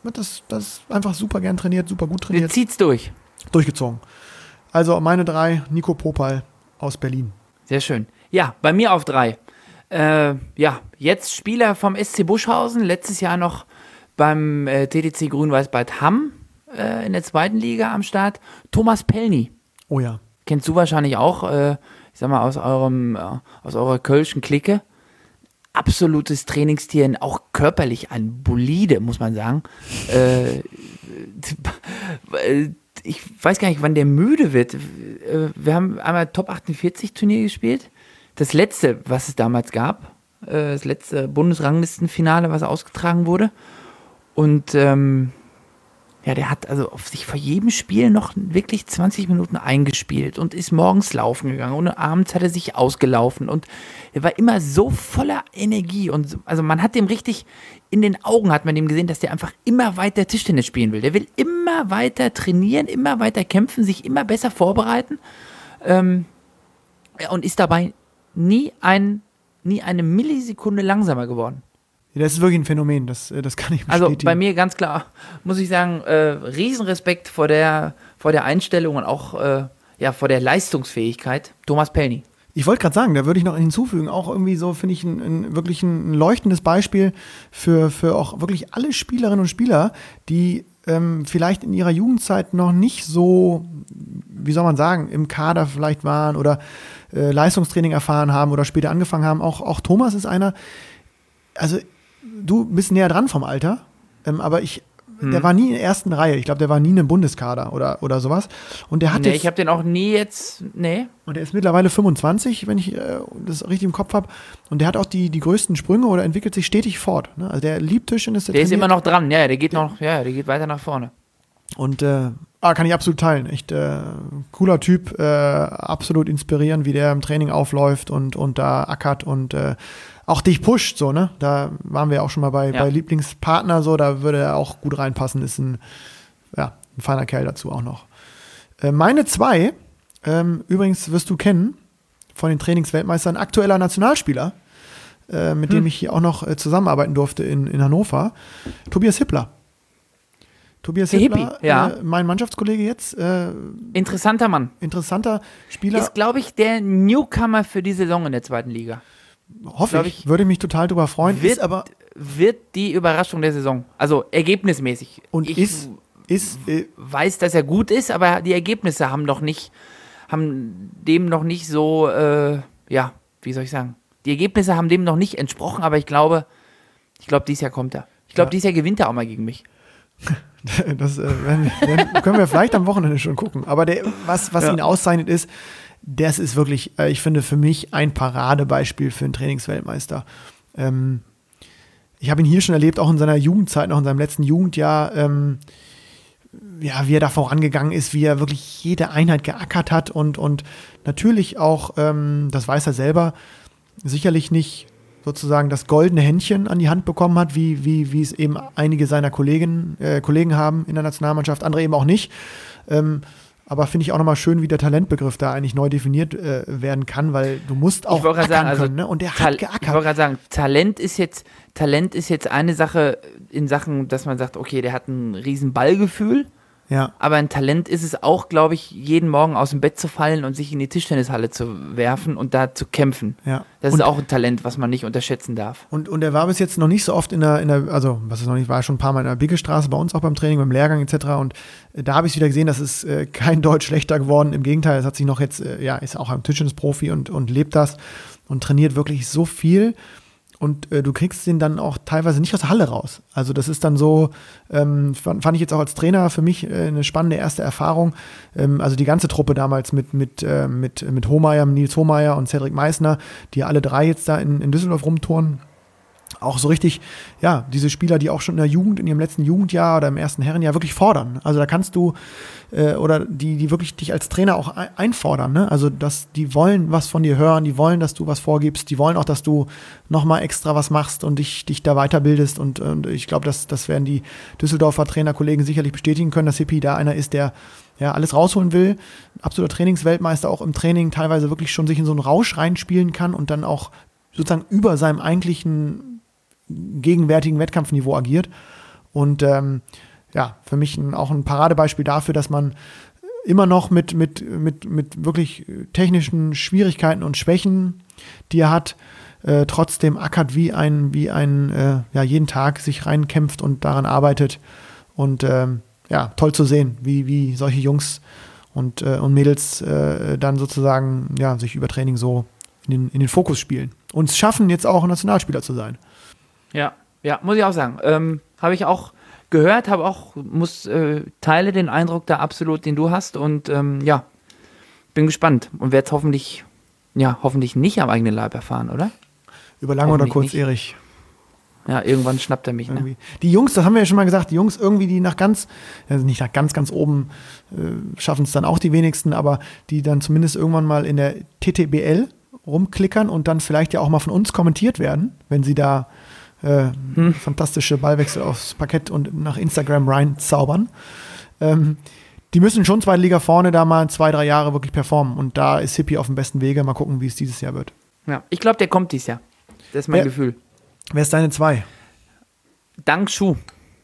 wird das, das einfach super gern trainiert, super gut Der trainiert. zieht's durch. Durchgezogen. Also meine drei, Nico Popal aus Berlin. Sehr schön. Ja, bei mir auf drei. Äh, ja, jetzt Spieler vom S C Buschhausen, letztes Jahr noch beim äh, T D C Grün-Weiß-Bad Hamm äh, in der zweiten Liga am Start. Thomas Pellny. Oh ja. Kennst du wahrscheinlich auch, äh, ich sag mal, aus eurem, äh, aus eurer kölschen Clique. Absolutes Trainingstier, auch körperlich ein Bolide, muss man sagen. Äh, ich weiß gar nicht, wann der müde wird. Wir haben einmal Top achtundvierzig Turnier gespielt. Das letzte, was es damals gab, das letzte Bundesranglistenfinale, was ausgetragen wurde. Und ähm, ja, der hat also auf sich vor jedem Spiel noch wirklich zwanzig Minuten eingespielt und ist morgens laufen gegangen und abends hat er sich ausgelaufen und er war immer so voller Energie und so, also man hat dem richtig, in den Augen hat man dem gesehen, dass der einfach immer weiter Tischtennis spielen will. Der will immer weiter trainieren, immer weiter kämpfen, sich immer besser vorbereiten ähm, und ist dabei nie, ein, nie eine Millisekunde langsamer geworden. Das ist wirklich ein Phänomen, das, das kann ich bestätigen. Also bei mir ganz klar, muss ich sagen, äh, Riesenrespekt vor der, vor der Einstellung und auch äh, ja, vor der Leistungsfähigkeit. Thomas Pellny. Ich wollte gerade sagen, da würde ich noch hinzufügen, auch irgendwie so, finde ich, ein, ein, wirklich ein leuchtendes Beispiel für, für auch wirklich alle Spielerinnen und Spieler, die ähm, vielleicht in ihrer Jugendzeit noch nicht so, wie soll man sagen, im Kader vielleicht waren oder äh, Leistungstraining erfahren haben oder später angefangen haben. Auch, auch Thomas ist einer, also du bist näher dran vom Alter, ähm, aber ich, hm. der war nie in der ersten Reihe. Ich glaube, der war nie in einem Bundeskader oder, oder sowas. Und der hat nee, jetzt, ich habe den auch nie jetzt, nee. Und der ist mittlerweile fünfundzwanzig, wenn ich äh, das richtig im Kopf habe. Und der hat auch die, die größten Sprünge oder entwickelt sich stetig fort. Ne? Also der liebt Tischtennis. Der, der ist immer noch dran, ja, der geht noch, ja, der geht weiter nach vorne. Und äh, ah, kann ich absolut teilen. Echt äh, cooler Typ, äh, absolut inspirierend, wie der im Training aufläuft und, und da ackert und äh, auch dich pusht, so, ne? Da waren wir auch schon mal bei, ja. bei Lieblingspartner, so, da würde er auch gut reinpassen, ist ein, ja, ein feiner Kerl dazu auch noch. Äh, meine zwei, ähm, übrigens wirst du kennen, von den Trainingsweltmeistern, aktueller Nationalspieler, äh, mit hm. dem ich hier auch noch äh, zusammenarbeiten durfte in, in Hannover, Tobias Hippler. Tobias Der Hippler, Hippie, ja. äh, mein Mannschaftskollege jetzt. Äh, Interessanter Mann. Interessanter Spieler. Ist, glaube ich, der Newcomer für die Saison in der zweiten Liga. Hoffe ich, ich, würde mich total drüber freuen. Wird, ist aber wird die Überraschung der Saison. Also ergebnismäßig. Und ich ist, ist äh, weiß, dass er gut ist, aber die Ergebnisse haben noch nicht, haben dem noch nicht so, äh, ja, wie soll ich sagen? Die Ergebnisse haben dem noch nicht entsprochen, aber ich glaube, ich glaube, dieses Jahr kommt er. Ich glaube, ja. dieses Jahr gewinnt er auch mal gegen mich. Das äh, wenn, wenn, können wir vielleicht am Wochenende schon gucken. Aber der, was, was ja. ihn auszeichnet ist, das ist wirklich, äh, ich finde, für mich ein Paradebeispiel für einen Trainingsweltmeister. Ähm, ich habe ihn hier schon erlebt, auch in seiner Jugendzeit, noch in seinem letzten Jugendjahr, ähm, ja, wie er da vorangegangen ist, wie er wirklich jede Einheit geackert hat und, und natürlich auch, ähm, das weiß er selber, sicherlich nicht sozusagen das goldene Händchen an die Hand bekommen hat, wie, wie, wie es eben einige seiner Kollegen, äh, Kollegen haben in der Nationalmannschaft, andere eben auch nicht. Ähm, aber finde ich auch nochmal schön, wie der Talentbegriff da eigentlich neu definiert äh, werden kann, weil du musst auch ackern sagen, also können, ne? Und der Tal- hat geackert. Ich wollte gerade sagen, Talent ist jetzt, Talent ist jetzt eine Sache in Sachen, dass man sagt, okay, der hat ein riesen Ballgefühl. Ja. Aber ein Talent ist es auch, glaube ich, jeden Morgen aus dem Bett zu fallen und sich in die Tischtennishalle zu werfen und da zu kämpfen. Ja. Das und, ist auch ein Talent, was man nicht unterschätzen darf. Und, und er war bis jetzt noch nicht so oft in der, in der also was es noch nicht war, schon ein paar Mal in der Biggestraße, bei uns auch beim Training, beim Lehrgang et cetera. Und äh, da habe ich es wieder gesehen, das ist äh, kein Deutsch schlechter geworden. Im Gegenteil, es hat sich noch jetzt, äh, ja, ist auch ein Tischtennis-Profi und, und lebt das und trainiert wirklich so viel. Und äh, du kriegst den dann auch teilweise nicht aus der Halle raus. Also das ist dann so, ähm, fand, fand ich jetzt auch als Trainer für mich äh, eine spannende erste Erfahrung. Ähm, also die ganze Truppe damals mit, mit, äh, mit, mit Hohmeier, Nils Hohmeier und Cedric Meissner, die alle drei jetzt da in, in Düsseldorf rumtouren. Auch so richtig, ja, diese Spieler, die auch schon in der Jugend, in ihrem letzten Jugendjahr oder im ersten Herrenjahr wirklich fordern. Also da kannst du, äh, oder die, die wirklich dich als Trainer auch ein, einfordern, ne? Also dass die wollen was von dir hören, die wollen, dass du was vorgibst, die wollen auch, dass du nochmal extra was machst und dich, dich da weiterbildest. Und, und ich glaube, das, das werden die Düsseldorfer Trainerkollegen sicherlich bestätigen können, dass Hippie da einer ist, der ja alles rausholen will. Ein absoluter Trainingsweltmeister, auch im Training teilweise wirklich schon sich in so einen Rausch reinspielen kann und dann auch sozusagen über seinem eigentlichen gegenwärtigen Wettkampfniveau agiert. Und ähm, ja, für mich ein, auch ein Paradebeispiel dafür, dass man immer noch mit, mit, mit, mit wirklich technischen Schwierigkeiten und Schwächen, die er hat, äh, trotzdem ackert wie ein, wie ein äh, ja, jeden Tag sich reinkämpft und daran arbeitet. Und ähm, ja, toll zu sehen, wie, wie solche Jungs und, äh, und Mädels äh, dann sozusagen ja, sich über Training so in den, in den Fokus spielen. Und es schaffen, jetzt auch Nationalspieler zu sein. Ja, ja, muss ich auch sagen. Ähm, habe ich auch gehört, habe auch, muss, äh, teile den Eindruck da absolut, den du hast und ähm, ja, bin gespannt und werde es hoffentlich, ja, hoffentlich nicht am eigenen Leib erfahren, oder? Über lang oder kurz, nicht. Erich. Ja, irgendwann schnappt er mich, ne? Irgendwie. Die Jungs, das haben wir ja schon mal gesagt, die Jungs irgendwie, die nach ganz, also nicht nach ganz, ganz oben äh, schaffen es dann auch die wenigsten, aber die dann zumindest irgendwann mal in der T T B L rumklickern und dann vielleicht ja auch mal von uns kommentiert werden, wenn sie da äh, hm. fantastische Ballwechsel aufs Parkett und nach Instagram reinzaubern. Ähm, die müssen schon zweite Liga vorne da mal zwei, drei Jahre wirklich performen und da ist Hippie auf dem besten Wege. Mal gucken, wie es dieses Jahr wird. Ja, ich glaube, der kommt dieses Jahr. Das ist mein wer, Gefühl. Wer ist deine zwei? Dank Schuh.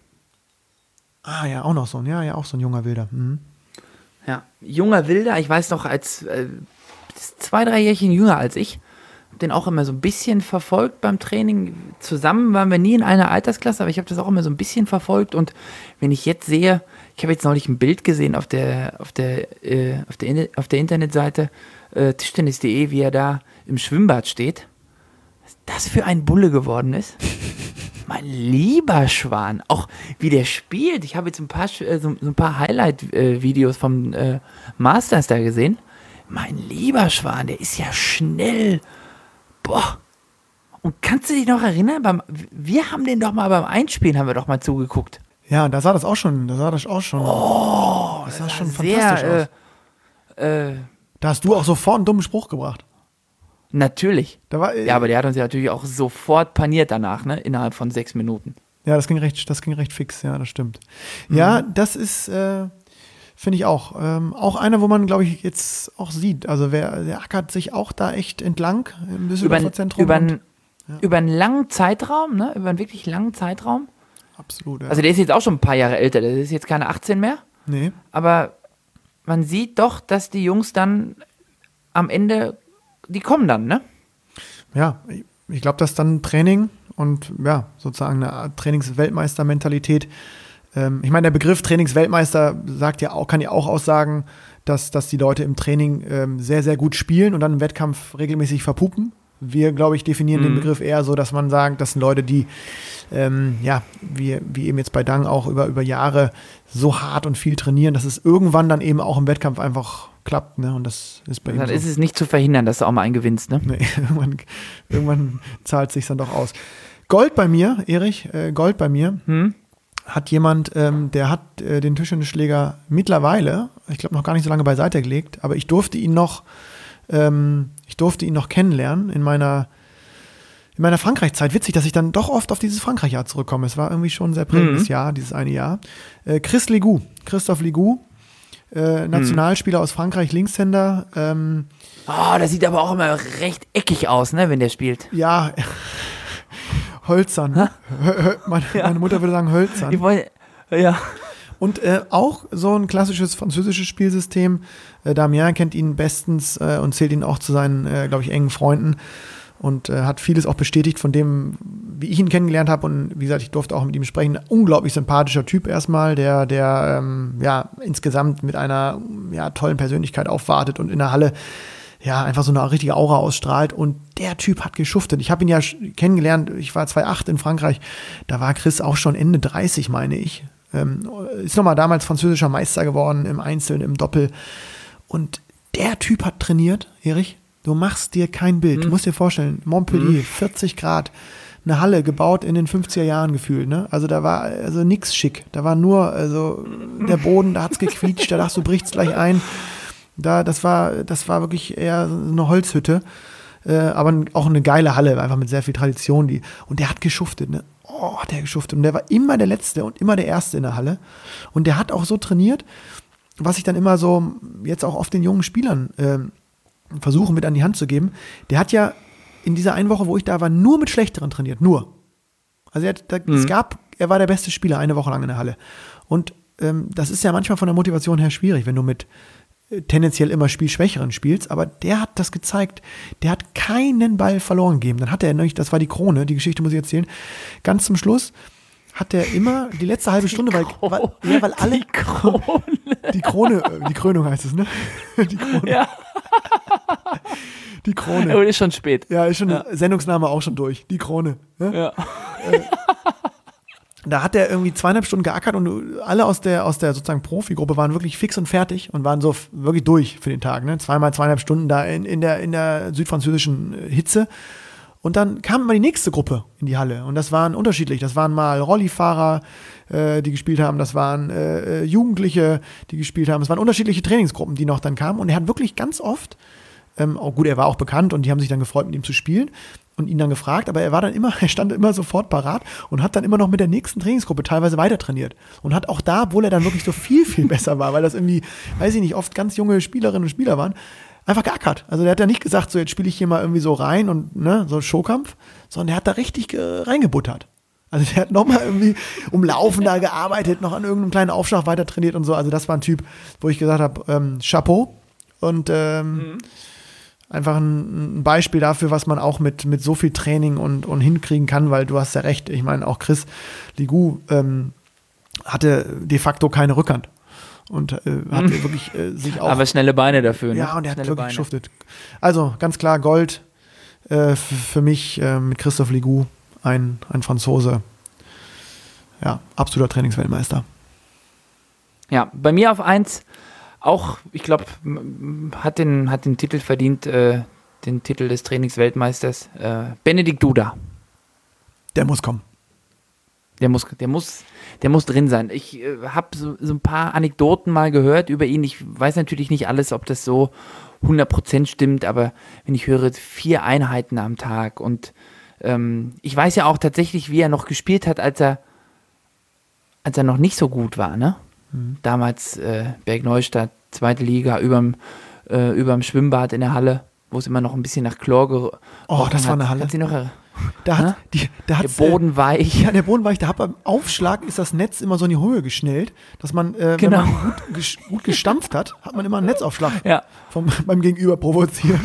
Ah ja, auch noch so ein, ja, ja, auch so ein junger Wilder. Mhm. Ja, junger Wilder, ich weiß noch, als äh, zwei, drei Jährchen jünger als ich, habe den auch immer so ein bisschen verfolgt beim Training. Zusammen waren wir nie in einer Altersklasse, aber ich habe das auch immer so ein bisschen verfolgt und wenn ich jetzt sehe, ich habe jetzt neulich ein Bild gesehen auf der, auf der, äh, auf der, auf der Internetseite äh, Tischtennis punkt de, wie er da im Schwimmbad steht. Was das für ein Bulle geworden ist. Mein lieber Schwan, auch wie der spielt. Ich habe jetzt ein paar, so, so ein paar Highlight-Videos vom äh, Masters da gesehen. Mein lieber Schwan, der ist ja schnell. Boah. Und kannst du dich noch erinnern? Beim, wir haben den doch mal beim Einspielen, haben wir doch mal zugeguckt. Ja, da sah das auch schon, da sah das auch schon. Oh, das sah das schon sehr, fantastisch aus. Äh, äh, da hast du auch sofort einen dummen Spruch gebracht. Natürlich. Da war, äh, ja, aber der hat uns ja natürlich auch sofort paniert danach, ne? Innerhalb von sechs Minuten. Ja, das ging recht, das ging recht fix, ja, das stimmt. Mhm. Ja, das ist, äh, finde ich auch. Ähm, auch einer, wo man, glaube ich, jetzt auch sieht. Also wer, der ackert sich auch da echt entlang im Düsseldorfer Zentrum. Über, und, ja. über einen langen Zeitraum, ne? Über einen wirklich langen Zeitraum. Absolut, ja. Also der ist jetzt auch schon ein paar Jahre älter, der ist jetzt keine achtzehn mehr. Nee. Aber man sieht doch, dass die Jungs dann am Ende, die kommen dann, ne? Ja, ich, ich glaube, dass dann Training und ja, sozusagen eine Art Trainingsweltmeister-Mentalität. Ähm, ich meine, der Begriff Trainingsweltmeister sagt ja auch, kann ja auch aussagen, dass, dass die Leute im Training ähm, sehr, sehr gut spielen und dann im Wettkampf regelmäßig verpupen. Wir, glaube ich, definieren mhm. den Begriff eher so, dass man sagt, das sind Leute, die, ähm, ja, wie, wie eben jetzt bei Dang auch über, über Jahre so hart und viel trainieren, dass es irgendwann dann eben auch im Wettkampf einfach klappt, ne? Und das ist bei ihm Dann so. ist es nicht zu verhindern, dass du auch mal einen gewinnst, ne? Nee, irgendwann, irgendwann zahlt es sich dann doch aus. Gold bei mir, Erich, äh, Gold bei mir, hm? hat jemand, ähm, der hat äh, den Tischtennisschläger mittlerweile, ich glaube noch gar nicht so lange beiseite gelegt, aber ich durfte ihn noch, ähm, ich durfte ihn noch kennenlernen in meiner in meiner Frankreich-Zeit. Witzig, dass ich dann doch oft auf dieses Frankreich-Jahr zurückkomme. Es war irgendwie schon ein sehr prägendes mhm. Jahr, dieses eine Jahr. Äh, Chris Legout, Christophe Legout, äh, Nationalspieler mhm. aus Frankreich, Linkshänder. Ähm, oh, das sieht aber auch immer recht eckig aus, ne, wenn der spielt. Ja, hölzern. Hö, hö, meine, ja. meine Mutter würde sagen hölzern. Ich wollte, ja. Und äh, auch so ein klassisches französisches Spielsystem. Äh, Damien kennt ihn bestens äh, und zählt ihn auch zu seinen, äh, glaube ich, engen Freunden. Und äh, hat vieles auch bestätigt von dem, wie ich ihn kennengelernt habe. Und wie gesagt, ich durfte auch mit ihm sprechen. Ein unglaublich sympathischer Typ erstmal, der, der ähm, ja, insgesamt mit einer ja, tollen Persönlichkeit aufwartet und in der Halle ja einfach so eine richtige Aura ausstrahlt. Und der Typ hat geschuftet. Ich habe ihn ja kennengelernt, ich war zweitausendacht in Frankreich. Da war Chris auch schon Ende dreißig, meine ich. Ähm, ist nochmal damals französischer Meister geworden im Einzel, im Doppel. Und der Typ hat trainiert, Erich. Du machst dir kein Bild. Mhm. Du musst dir vorstellen, Montpellier, mhm. vierzig Grad, eine Halle gebaut in den fünfziger Jahren gefühlt. Ne? Also da war also nix schick. Da war nur also der Boden, da hat's gequietscht, da dachtest du, bricht's gleich ein. Da, das war, das war wirklich eher eine Holzhütte. Äh, aber auch eine geile Halle, einfach mit sehr viel Tradition. Die, und der hat geschuftet, ne? Oh, hat der geschuftet. Und der war immer der Letzte und immer der Erste in der Halle. Und der hat auch so trainiert, was ich dann immer so jetzt auch oft den jungen Spielern äh, versuche mit an die Hand zu geben. Der hat ja in dieser einen Woche, wo ich da war, nur mit Schlechteren trainiert. Nur. Also er hat, da, mhm. es gab er war der beste Spieler eine Woche lang in der Halle. Und ähm, das ist ja manchmal von der Motivation her schwierig, wenn du mit äh, tendenziell immer Spielschwächeren spielst, aber der hat das gezeigt, der hat keinen Ball verloren gegeben. Dann hat er nämlich, das war die Krone, die Geschichte muss ich erzählen, ganz zum Schluss hat er immer die letzte halbe Stunde, weil, weil, ja, weil alle... Die Krone. Die Krone, die Krönung heißt es, ne? Die Krone. Ja. Die Krone. Aber ist schon spät. Ja, ist schon Ja. Sendungsname auch schon durch. Die Krone. Ne? Ja. Da hat er irgendwie zweieinhalb Stunden geackert und alle aus der, aus der sozusagen Profigruppe waren wirklich fix und fertig und waren so f- wirklich durch für den Tag. Ne? Zweimal zweieinhalb Stunden da in, in, der, in der südfranzösischen Hitze. Und dann kam immer die nächste Gruppe in die Halle. Und das waren unterschiedlich. Das waren mal Rollifahrer, äh, die gespielt haben. Das waren äh, Jugendliche, die gespielt haben. Es waren unterschiedliche Trainingsgruppen, die noch dann kamen. Und er hat wirklich ganz oft, ähm, auch gut, er war auch bekannt und die haben sich dann gefreut, mit ihm zu spielen und ihn dann gefragt. Aber er war dann immer, er stand immer sofort parat und hat dann immer noch mit der nächsten Trainingsgruppe teilweise weiter trainiert. Und hat auch da, obwohl er dann wirklich so viel, viel besser war, weil das irgendwie, weiß ich nicht, oft ganz junge Spielerinnen und Spieler waren, einfach geackert. Also der hat ja nicht gesagt, so jetzt spiele ich hier mal irgendwie so rein und ne, so Showkampf, sondern der hat da richtig äh, reingebuttert. Also der hat nochmal irgendwie umlaufen da gearbeitet, noch an irgendeinem kleinen Aufschlag weiter trainiert und so. Also das war ein Typ, wo ich gesagt habe, ähm, Chapeau. Und ähm, mhm. einfach ein, ein Beispiel dafür, was man auch mit, mit so viel Training und, und hinkriegen kann, weil du hast ja recht, ich meine auch Chris Ligou ähm, hatte de facto keine Rückhand. Und äh, hat mhm. wirklich äh, sich auch... Aber schnelle Beine dafür, ne? Ja, und er schnelle hat wirklich Beine. geschuftet. Also, ganz klar Gold äh, f- für mich äh, mit Christophe Ligou, ein, ein Franzose. Ja, absoluter Trainingsweltmeister. Ja, bei mir auf eins auch, ich glaube, hat den, hat den Titel verdient, äh, den Titel des Trainingsweltmeisters, äh, Benedikt Duda. Der muss kommen. Der muss, der muss, der muss drin sein. Ich äh, habe so, so ein paar Anekdoten mal gehört über ihn. Ich weiß natürlich nicht alles, ob das so hundert Prozent stimmt, aber wenn ich höre, vier Einheiten am Tag und ähm, ich weiß ja auch tatsächlich, wie er noch gespielt hat, als er, als er noch nicht so gut war, ne? Mhm. Damals äh, Bergneustadt, zweite Liga, überm, äh, überm Schwimmbad in der Halle, wo es immer noch ein bisschen nach Chlor gerochen Oh, das war hat. eine Halle. Hat sie noch er- Da Hä? hat, die, da Der hat's, Boden weich. Äh, ja, der Boden weich. Da hat beim Aufschlag ist das Netz immer so in die Höhe geschnellt, dass man, äh, Genau. wenn man gut, ges- gut gestampft hat, hat man immer einen Netzaufschlag Ja. vom, beim Gegenüber provoziert.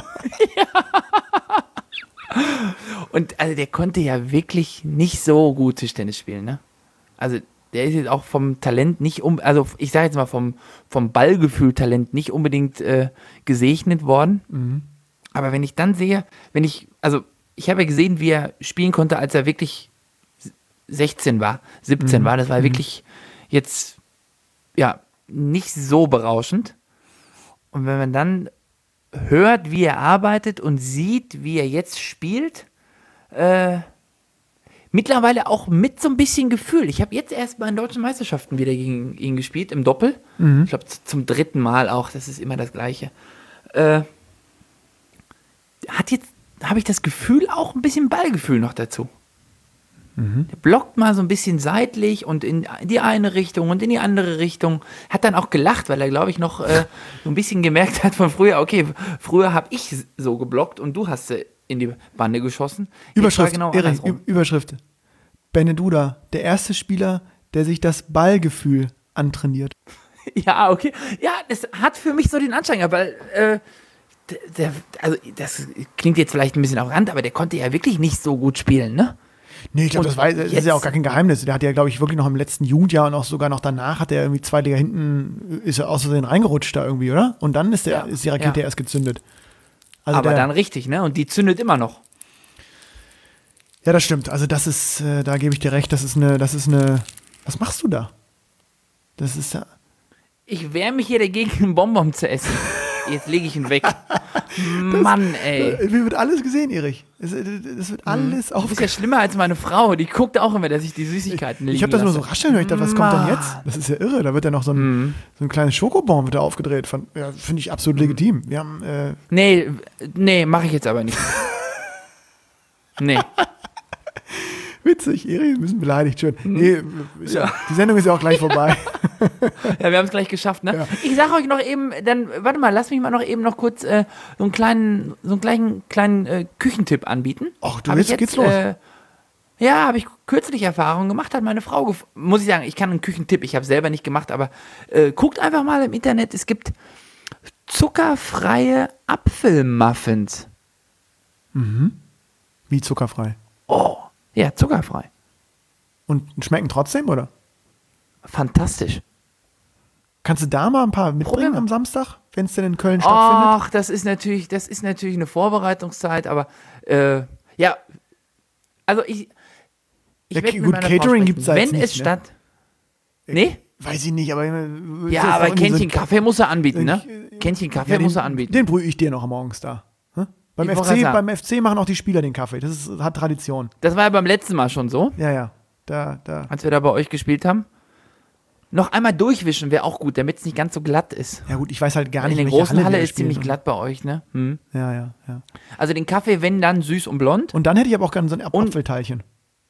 Und also der konnte ja wirklich nicht so gut Tischtennis spielen, ne? Also der ist jetzt auch vom Talent nicht um, also ich sage jetzt mal vom, vom Ballgefühl-Talent nicht unbedingt äh, gesegnet worden. Mhm. Aber wenn ich dann sehe, wenn ich, also ich habe ja gesehen, wie er spielen konnte, als er wirklich sechzehn war, siebzehn Mhm. war, das war Mhm. wirklich jetzt, ja, nicht so berauschend. Und wenn man dann hört, wie er arbeitet und sieht, wie er jetzt spielt, äh, mittlerweile auch mit so ein bisschen Gefühl. Ich habe jetzt erst bei den deutschen Meisterschaften wieder gegen ihn gespielt, im Doppel. Mhm. Ich glaube, zum dritten Mal auch, das ist immer das Gleiche. Äh, hat jetzt, habe ich das Gefühl, auch ein bisschen Ballgefühl noch dazu. Mhm. Der blockt mal so ein bisschen seitlich und in die eine Richtung und in die andere Richtung. Hat dann auch gelacht, weil er, glaube ich, noch äh, so ein bisschen gemerkt hat von früher, okay, früher habe ich so geblockt und du hast sie in die Bande geschossen. Jetzt war Überschrift, genau Erik, andersrum. Ü- Überschrift. Benedúda, der erste Spieler, der sich das Ballgefühl antrainiert. Ja, okay. Ja, das hat für mich so den Anschein, weil äh, der, der, also das klingt jetzt vielleicht ein bisschen arrogant, aber der konnte ja wirklich nicht so gut spielen, ne? Nee, ich glaube, Und das, war, das ist jetzt- ja auch gar kein Geheimnis. Der hat ja, glaube ich, wirklich noch im letzten Jugendjahr und auch sogar noch danach hat er irgendwie zwei Liga hinten, ist er aus Versehen reingerutscht da irgendwie, oder? Und dann ist, der, Ja, ist die Rakete ja. erst gezündet. Also aber der, dann richtig, ne? Und die zündet immer noch. Ja, das stimmt. Also das ist, äh, da gebe ich dir recht, das ist eine, das ist eine, was machst du da? Das ist ja, Ich wehre mich hier dagegen, einen Bonbon zu essen. Jetzt lege ich ihn weg. Mann, ey. äh, mir wird alles gesehen, Erich. Es, äh, das wird alles Du auf. bist ja schlimmer als meine Frau. Die guckt auch immer, dass ich die Süßigkeiten liegen Ich habe das nur so lasse. rascheln hören. Ich dachte, was kommt denn Mann. jetzt? Das ist ja irre. Da wird ja noch so ein, Mhm. so ein kleines Schokobon wird da aufgedreht. Von- Ja, finde ich absolut legitim. Wir haben, äh, Nee, nee, mache ich jetzt aber nicht. Nee. witzig, Erich ist ein bisschen beleidigt. Schön. Mhm. Nee, ist ja, Ja. die Sendung ist ja auch gleich vorbei. Ja, wir haben es gleich geschafft, ne? Ja. Ich sage euch noch eben, dann, warte mal, lass mich mal noch eben noch kurz äh, so einen kleinen, so einen kleinen, kleinen äh, Küchentipp anbieten. Ach, du Hab ich willst, geht's los? Äh, Ja, habe ich kürzlich Erfahrung gemacht, hat meine Frau, gef- muss ich sagen, ich kann einen Küchentipp, ich habe selber nicht gemacht, aber äh, guckt einfach mal im Internet, es gibt zuckerfreie Apfelmuffins. Wie zuckerfrei. Oh, ja, zuckerfrei. Und schmecken trotzdem, oder? Fantastisch. Kannst du da mal ein paar mitbringen Probier mal. am Samstag, wenn es denn in Köln stattfindet? Ach, das ist natürlich, das ist natürlich eine Vorbereitungszeit, aber äh, ja, also ich, ich Ja, werd mit gut, meiner Catering Frau sprechen. gibt's da jetzt Wenn nicht, es ne? statt, nee? Weiß ich nicht, aber. äh, ist Ja, das aber doch irgendwie so Kännchen ein- Kaffee muss er anbieten, ne? Ich, äh, Kännchen Kaffee Ja, den, muss er anbieten. Den brühe ich dir noch morgens da. Hä? Beim Ich wollte F C, grad sagen. beim F C machen auch die Spieler den Kaffee. Das ist, hat Tradition. Das war ja beim letzten Mal schon so, Ja, ja. Da, da. als wir da bei euch gespielt haben. Noch einmal durchwischen wäre auch gut, damit es nicht ganz so glatt ist. Ja, gut, ich weiß halt gar In nicht, der welche großen Halle wir ist spielen. ziemlich glatt bei euch, ne? Hm. Ja, ja, ja. Also den Kaffee, wenn dann süß und blond. Und dann hätte ich aber auch gerne so ein Und- Apfelteilchen.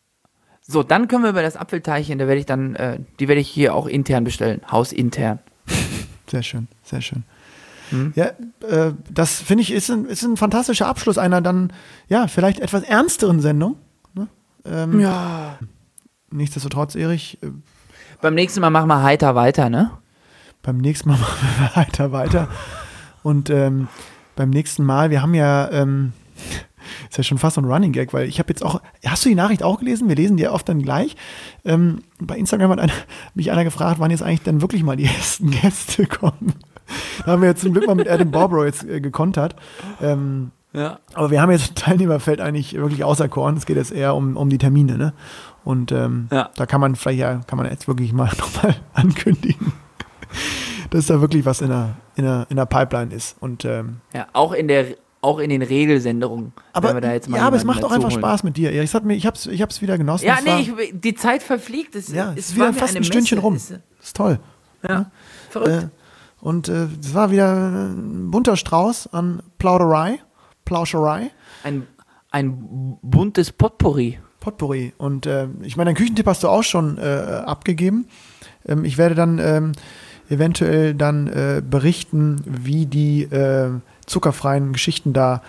So, dann können wir über das Apfelteilchen, da werde ich dann, äh, die werde ich hier auch intern bestellen, hausintern. Sehr schön, sehr schön. Hm? Ja, äh, das finde ich ist ein, ist ein fantastischer Abschluss einer dann, ja, vielleicht etwas ernsteren Sendung. Ne? Ähm, Ja. Nichtsdestotrotz, Erich, äh, Beim nächsten Mal machen wir heiter weiter, ne? beim nächsten Mal machen wir weiter, weiter. Und ähm, beim nächsten Mal, wir haben ja, ähm, ist ja schon fast so ein Running Gag, weil ich habe jetzt auch, hast du die Nachricht auch gelesen? Wir lesen die ja oft dann gleich. Ähm, bei Instagram hat einer, mich einer gefragt, wann jetzt eigentlich dann wirklich mal die ersten Gäste kommen. Da haben wir jetzt zum Glück mal mit Adam Barbro jetzt äh, gekontert. Ähm, Ja. aber wir haben jetzt ein Teilnehmerfeld eigentlich wirklich auserkoren. Es geht jetzt eher um, um die Termine, ne? Und ähm, Ja. da kann man vielleicht ja, kann man jetzt wirklich mal nochmal ankündigen, dass da wirklich was in der, in der, in der Pipeline ist. Und ähm, Ja, auch in der, auch in den Regelsendungen. aber, wenn wir da jetzt mal ja, aber es jemanden macht auch einfach dazu holen. Spaß mit dir, Erich. Es hat mir, ich hab's, ich hab's wieder genossen. Ja, Es war, nee, ich, die Zeit verfliegt. Es, ja, es es ist wieder war mir fast eine ein Stündchen Messe. rum. Es, Das ist toll. ja, verrückt. Äh, und äh, es war wieder ein bunter Strauß an Plauderei, Plauscherei, Ein, ein buntes Potpourri. Potpourri. Und äh, ich meine, deinen Küchentipp hast du auch schon äh, abgegeben. Ähm, ich werde dann ähm, eventuell dann äh, berichten, wie die äh, zuckerfreien Geschichten da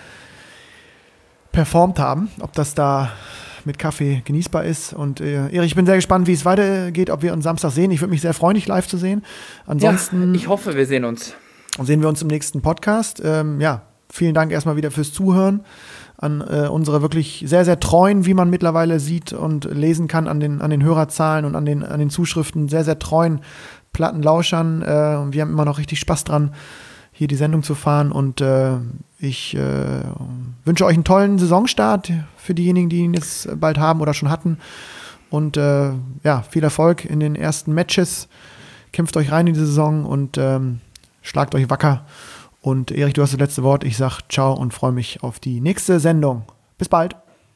performt haben, ob das da mit Kaffee genießbar ist. Und äh, Erich, ich bin sehr gespannt, wie es weitergeht, ob wir uns Samstag sehen. Ich würde mich sehr freuen, dich live zu sehen. Ansonsten Ja, ich hoffe, wir sehen uns. sehen wir uns im nächsten Podcast. Ähm, ja, vielen Dank erstmal wieder fürs Zuhören an äh, unsere wirklich sehr, sehr treuen, wie man mittlerweile sieht und lesen kann, an den, an den Hörerzahlen und an den, an den Zuschriften, sehr, sehr treuen Plattenlauschern. Äh, und wir haben immer noch richtig Spaß dran, hier die Sendung zu fahren. Und äh, ich äh, wünsche euch einen tollen Saisonstart für diejenigen, die ihn jetzt bald haben oder schon hatten. Und äh, ja, viel Erfolg in den ersten Matches. Kämpft euch rein in die Saison und ähm, schlagt euch wacker. Und Erich, du hast das letzte Wort. Ich sag ciao und freue mich auf die nächste Sendung. Bis bald.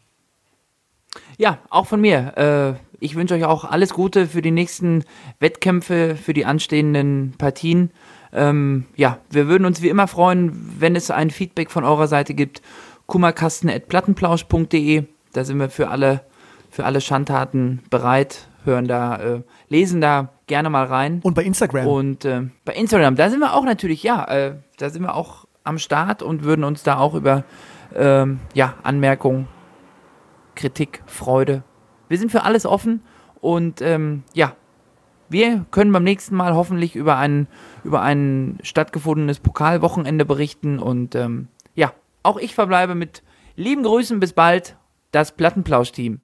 Ja, auch von mir. Äh, ich wünsche euch auch alles Gute für die nächsten Wettkämpfe, für die anstehenden Partien. Ähm, ja, wir würden uns wie immer freuen, wenn es ein Feedback von eurer Seite gibt. kummerkasten at plattenplausch punkt de. Da sind wir für alle, für alle Schandtaten bereit. Hören da, äh, lesen da gerne mal rein. Und bei Instagram. Und äh, bei Instagram, da sind wir auch natürlich, ja, äh, da sind wir auch am Start und würden uns da auch über ähm, ja, Anmerkungen, Kritik, Freude. Wir sind für alles offen und ähm, ja, wir können beim nächsten Mal hoffentlich über ein, über ein stattgefundenes Pokalwochenende berichten und ähm, ja, auch ich verbleibe mit lieben Grüßen, bis bald, das Plattenplausch-Team.